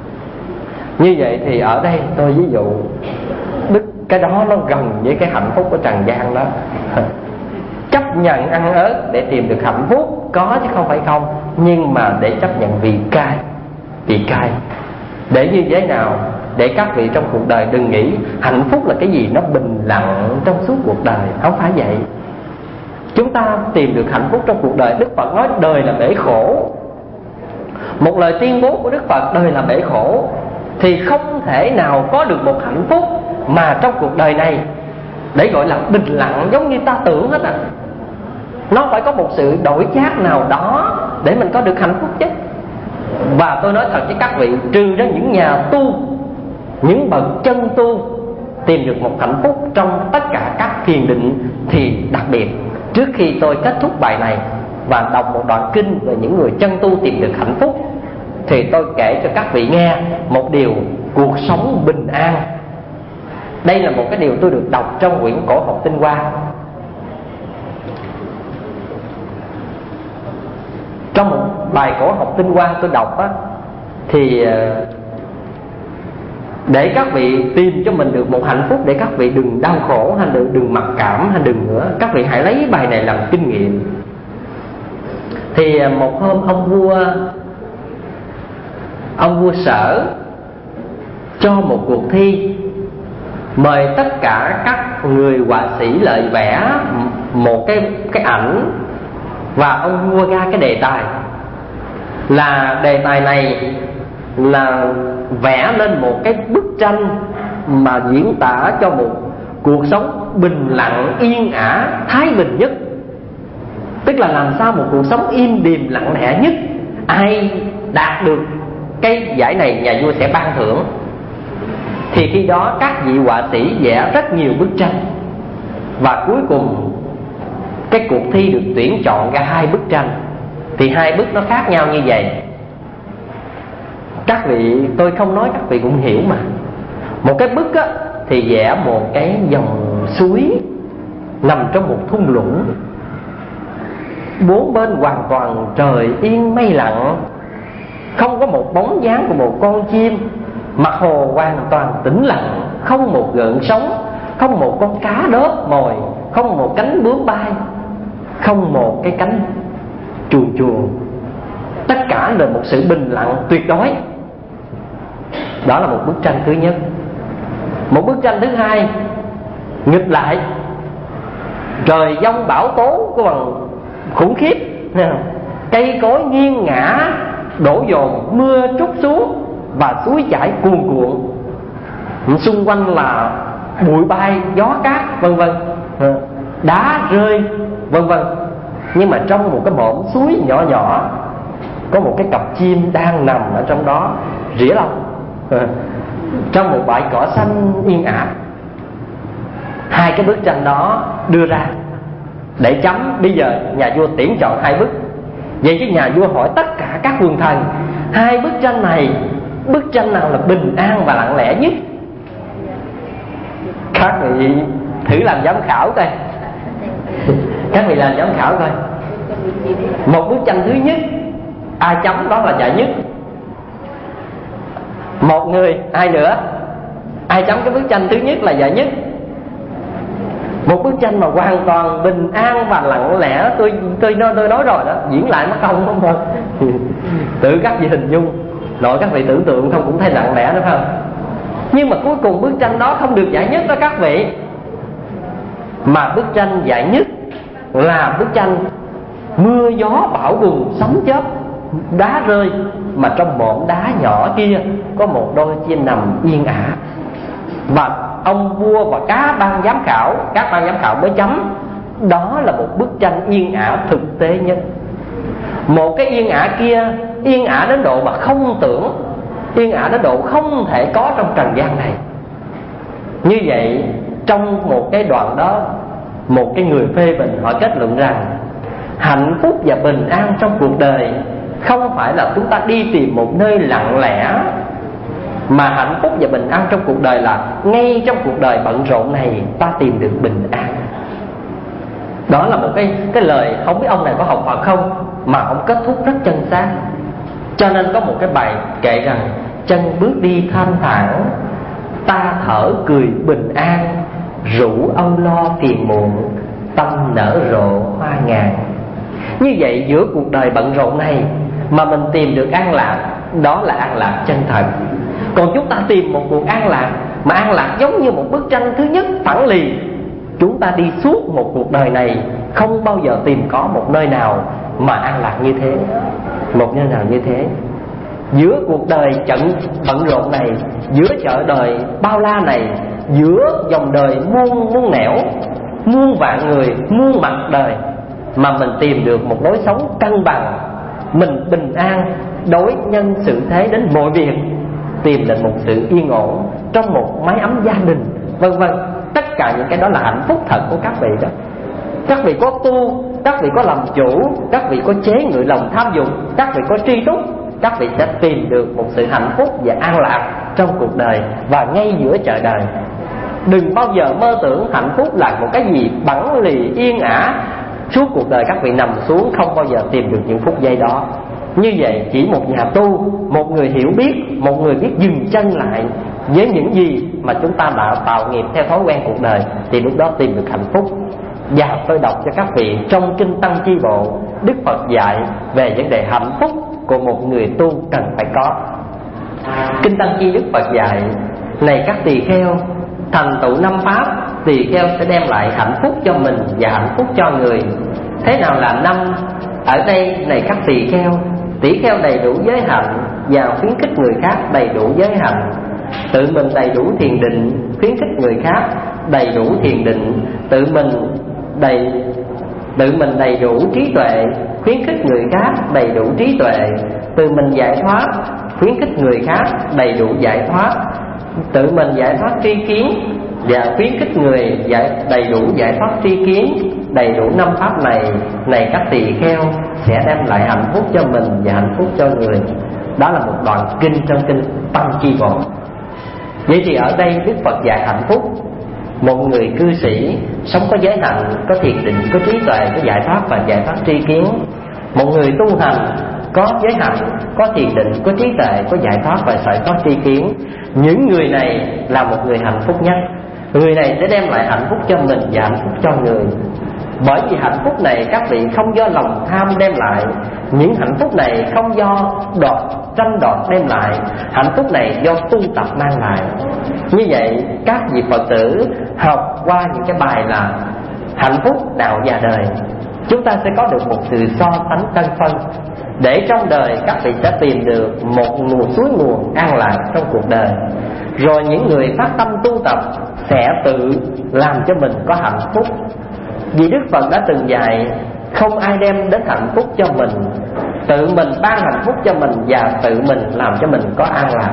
Như vậy thì ở đây tôi ví dụ đức cái đó nó gần với cái hạnh phúc của trần gian đó. Chấp nhận ăn ớt để tìm được hạnh phúc có chứ không phải không, nhưng mà để chấp nhận vị cay, vị cay để như thế nào? Để các vị trong cuộc đời đừng nghĩ hạnh phúc là cái gì nó bình lặng trong suốt cuộc đời, không phải vậy. Chúng ta tìm được hạnh phúc trong cuộc đời. Đức Phật nói đời là bể khổ. Một lời tuyên bố của Đức Phật đời là bể khổ, thì không thể nào có được một hạnh phúc mà trong cuộc đời này để gọi là bình lặng giống như ta tưởng hết à. Nó phải có một sự đổi chác nào đó để mình có được hạnh phúc chứ. Và tôi nói thật với các vị, trừ ra những nhà tu, những bậc chân tu tìm được một hạnh phúc trong tất cả các thiền định, thì đặc biệt trước khi tôi kết thúc bài này và đọc một đoạn kinh về những người chân tu tìm được hạnh phúc, thì tôi kể cho các vị nghe một điều: cuộc sống bình an. Đây là một cái điều tôi được đọc trong quyển Cổ Học Tinh Hoa. Trong một bài Cổ Học Tinh Hoa tôi đọc á, thì để các vị tìm cho mình được một hạnh phúc, để các vị đừng đau khổ hay đừng, đừng mặc cảm hay đừng nữa, các vị hãy lấy bài này làm kinh nghiệm. Thì một hôm ông vua Ông vua Sở cho một cuộc thi, mời tất cả các người họa sĩ lại vẽ một cái, cái ảnh. Và ông vua ra cái đề tài là đề tài này là vẽ lên một cái bức tranh mà diễn tả cho một cuộc sống bình lặng, yên ả, thái bình nhất. Tức là làm sao một cuộc sống im điềm lặng lẽ nhất. Ai đạt được cái giải này nhà vua sẽ ban thưởng. Thì khi đó các vị họa sĩ vẽ rất nhiều bức tranh, và cuối cùng cái cuộc thi được tuyển chọn ra hai bức tranh. Thì hai bức nó khác nhau như vậy. Các vị, tôi không nói các vị cũng hiểu mà. Một cái bức á, thì vẽ một cái dòng suối nằm trong một thung lũng, bốn bên hoàn toàn trời yên mây lặng, không có một bóng dáng của một con chim. Mặt hồ hoàn toàn tĩnh lặng, không một gợn sóng, không một con cá đớp mồi, không một cánh bướm bay, không một cái cánh chuồn chuồn. Tất cả là một sự bình lặng tuyệt đối. Đó là một bức tranh thứ nhất. Một bức tranh thứ hai nghịch lại, trời giông bão tố của bằng khủng khiếp, cây cối nghiêng ngã đổ dồn, mưa trút xuống và suối chảy cuồn cuộn. Xung quanh là bụi bay, gió cát, vân vân, đá rơi, vân vân. Nhưng mà trong một cái mỏm suối nhỏ nhỏ có một cái cặp chim đang nằm ở trong đó rỉa lông, trong một bãi cỏ xanh yên ả. Hai cái bức tranh đó đưa ra để chấm. Bây giờ nhà vua tuyển chọn hai bức. Vậy chứ nhà vua hỏi tất cả các quần thần, hai bức tranh này, bức tranh nào là bình an và lặng lẽ nhất? Các vị thử làm giám khảo coi. Các vị làm giám khảo coi. Một bức tranh thứ nhất, ai chấm đó là giải nhất. Một người, ai nữa? Ai Ai chấm cái bức tranh thứ nhất là giải nhất. Một bức tranh mà hoàn toàn bình an và lặng lẽ. Tôi tôi nói, tôi nói rồi đó, diễn lại mất công không thôi. Tự các vị hình dung, nội các vị tưởng tượng không cũng thấy lặng lẽ nữa không? Nhưng mà cuối cùng bức tranh đó không được giải nhất đó các vị. Mà bức tranh giải nhất là bức tranh mưa gió bão bùng sấm chớp đá rơi, mà trong mỏm đá nhỏ kia có một đôi chim nằm yên ả. Và ông vua và các ban giám khảo, các ban giám khảo mới chấm. Đó là một bức tranh yên ả thực tế nhất. Một cái yên ả kia yên ả đến độ mà không tưởng, yên ả đến độ không thể có trong trần gian này. Như vậy trong một cái đoạn đó, một cái người phê bình họ kết luận rằng hạnh phúc và bình an trong cuộc đời không phải là chúng ta đi tìm một nơi lặng lẽ, mà hạnh phúc và bình an trong cuộc đời là ngay trong cuộc đời bận rộn này ta tìm được bình an. Đó là một cái, cái lời, không biết ông này có học Phật không, mà ông kết thúc rất chân xác. Cho nên có một cái bài kệ rằng chân bước đi thanh thản, ta thở cười bình an, rủ âu lo phiền muộn, tâm nở rộ hoa ngàn. Như vậy giữa cuộc đời bận rộn này mà mình tìm được an lạc, đó là an lạc chân thật. Còn chúng ta tìm một cuộc an lạc mà an lạc giống như một bức tranh thứ nhất phẳng lì, chúng ta đi suốt một cuộc đời này không bao giờ tìm có một nơi nào mà an lạc như thế, một nơi nào như thế. Giữa cuộc đời trận bận rộn này, giữa chợ đời bao la này, giữa dòng đời muôn muôn nẻo, muôn vạn người, muôn mặt đời, mà mình tìm được một lối sống cân bằng, mình bình an đối nhân xử thế đến mọi việc, tìm được một sự yên ổn trong một mái ấm gia đình, vân vân. Tất cả những cái đó là hạnh phúc thật của các vị đó. Các vị có tu, các vị có làm chủ, các vị có chế ngự lòng tham dục, các vị có tri túc, các vị sẽ tìm được một sự hạnh phúc và an lạc trong cuộc đời và ngay giữa chợ đời. Đừng bao giờ mơ tưởng hạnh phúc là một cái gì bẵng lì yên ả, suốt cuộc đời các vị nằm xuống không bao giờ tìm được những phút giây đó. Như vậy chỉ một nhà tu, một người hiểu biết, một người biết dừng chân lại với những gì mà chúng ta đã tạo nghiệp theo thói quen cuộc đời, thì lúc đó tìm được hạnh phúc. Và tôi đọc cho các vị trong Kinh Tăng Chi Bộ, Đức Phật dạy về vấn đề hạnh phúc của một người tu cần phải có. Kinh Tăng Chi Đức Phật dạy: này các tỳ kheo, thành tựu năm pháp, tỳ kheo sẽ đem lại hạnh phúc cho mình và hạnh phúc cho người. Thế nào là năm? Ở đây này các tỳ kheo, tỳ kheo đầy đủ giới hạnh và khuyến khích người khác đầy đủ giới hạnh. Tự mình đầy đủ thiền định, khuyến khích người khác đầy đủ thiền định. Tự mình đầy tự mình đầy đủ trí tuệ, khuyến khích người khác đầy đủ trí tuệ. Tự mình giải thoát, khuyến khích người khác đầy đủ giải thoát. Tự mình giải thoát tri kiến và khuyến khích người giải, đầy đủ giải thoát tri kiến. Đầy đủ năm pháp này, này các tỳ kheo, sẽ đem lại hạnh phúc cho mình và hạnh phúc cho người. Đó là một đoạn kinh trong Kinh Tăng Chi Bộ. Vậy thì ở đây Đức Phật dạy hạnh phúc. Một người cư sĩ sống có giới hạnh, có thiền định, có trí tuệ, có giải thoát và giải thoát tri kiến. Một người tu hành có giới hạnh, có thiền định, có trí tuệ, có giải thoát và giải thoát tri kiến. Những người này là một người hạnh phúc nhất. Người này sẽ đem lại hạnh phúc cho mình và hạnh phúc cho người. Bởi vì hạnh phúc này các vị không do lòng tham đem lại, những hạnh phúc này không do đoạt tranh đoạt đem lại, hạnh phúc này do tu tập mang lại. Như vậy các vị Phật tử học qua những cái bài là hạnh phúc đạo và đời, chúng ta sẽ có được một sự so sánh cân phân, để trong đời các vị sẽ tìm được một nguồn suối nguồn an lạc trong cuộc đời. Rồi những người phát tâm tu tập sẽ tự làm cho mình có hạnh phúc. Vì Đức Phật đã từng dạy không ai đem đến hạnh phúc cho mình, tự mình ban hạnh phúc cho mình và tự mình làm cho mình có an lạc.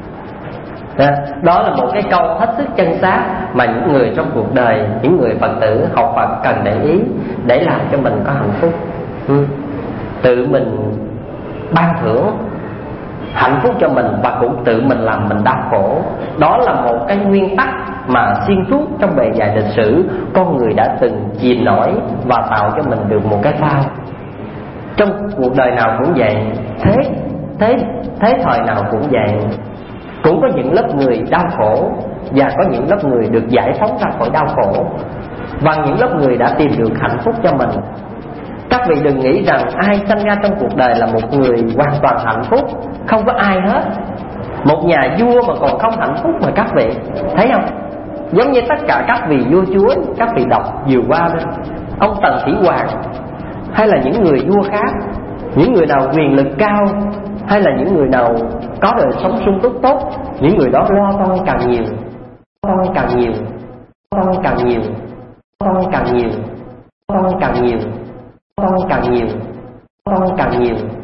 Đó là một cái câu hết sức chân xác mà những người trong cuộc đời, những người Phật tử học Phật cần để ý để làm cho mình có hạnh phúc. Tự mình ban thưởng hạnh phúc cho mình và cũng tự mình làm mình đau khổ. Đó là một cái nguyên tắc mà xuyên suốt trong bề dày lịch sử con người đã từng chìm nổi và tạo cho mình được một cái phao. Trong cuộc đời nào cũng vậy, thế thế thế thời nào cũng vậy. cũng có những lớp người đau khổ, và có những lớp người được giải phóng ra khỏi đau khổ, và những lớp người đã tìm được hạnh phúc cho mình. Các vị đừng nghĩ rằng ai sinh ra trong cuộc đời là một người hoàn toàn hạnh phúc. Không có ai hết. Một nhà vua mà còn không hạnh phúc mà các vị thấy không? Giống như tất cả các vị vua chúa, các vị đọc vừa qua đó, ông Tần Thủy Hoàng, hay là những người vua khác, những người nào quyền lực cao, hay là những người nào có đời sống sung túc tốt, những người đó lo toan càng nhiều, toan càng nhiều, toan càng nhiều, toan càng nhiều, toan càng nhiều, toan càng nhiều, toan càng nhiều.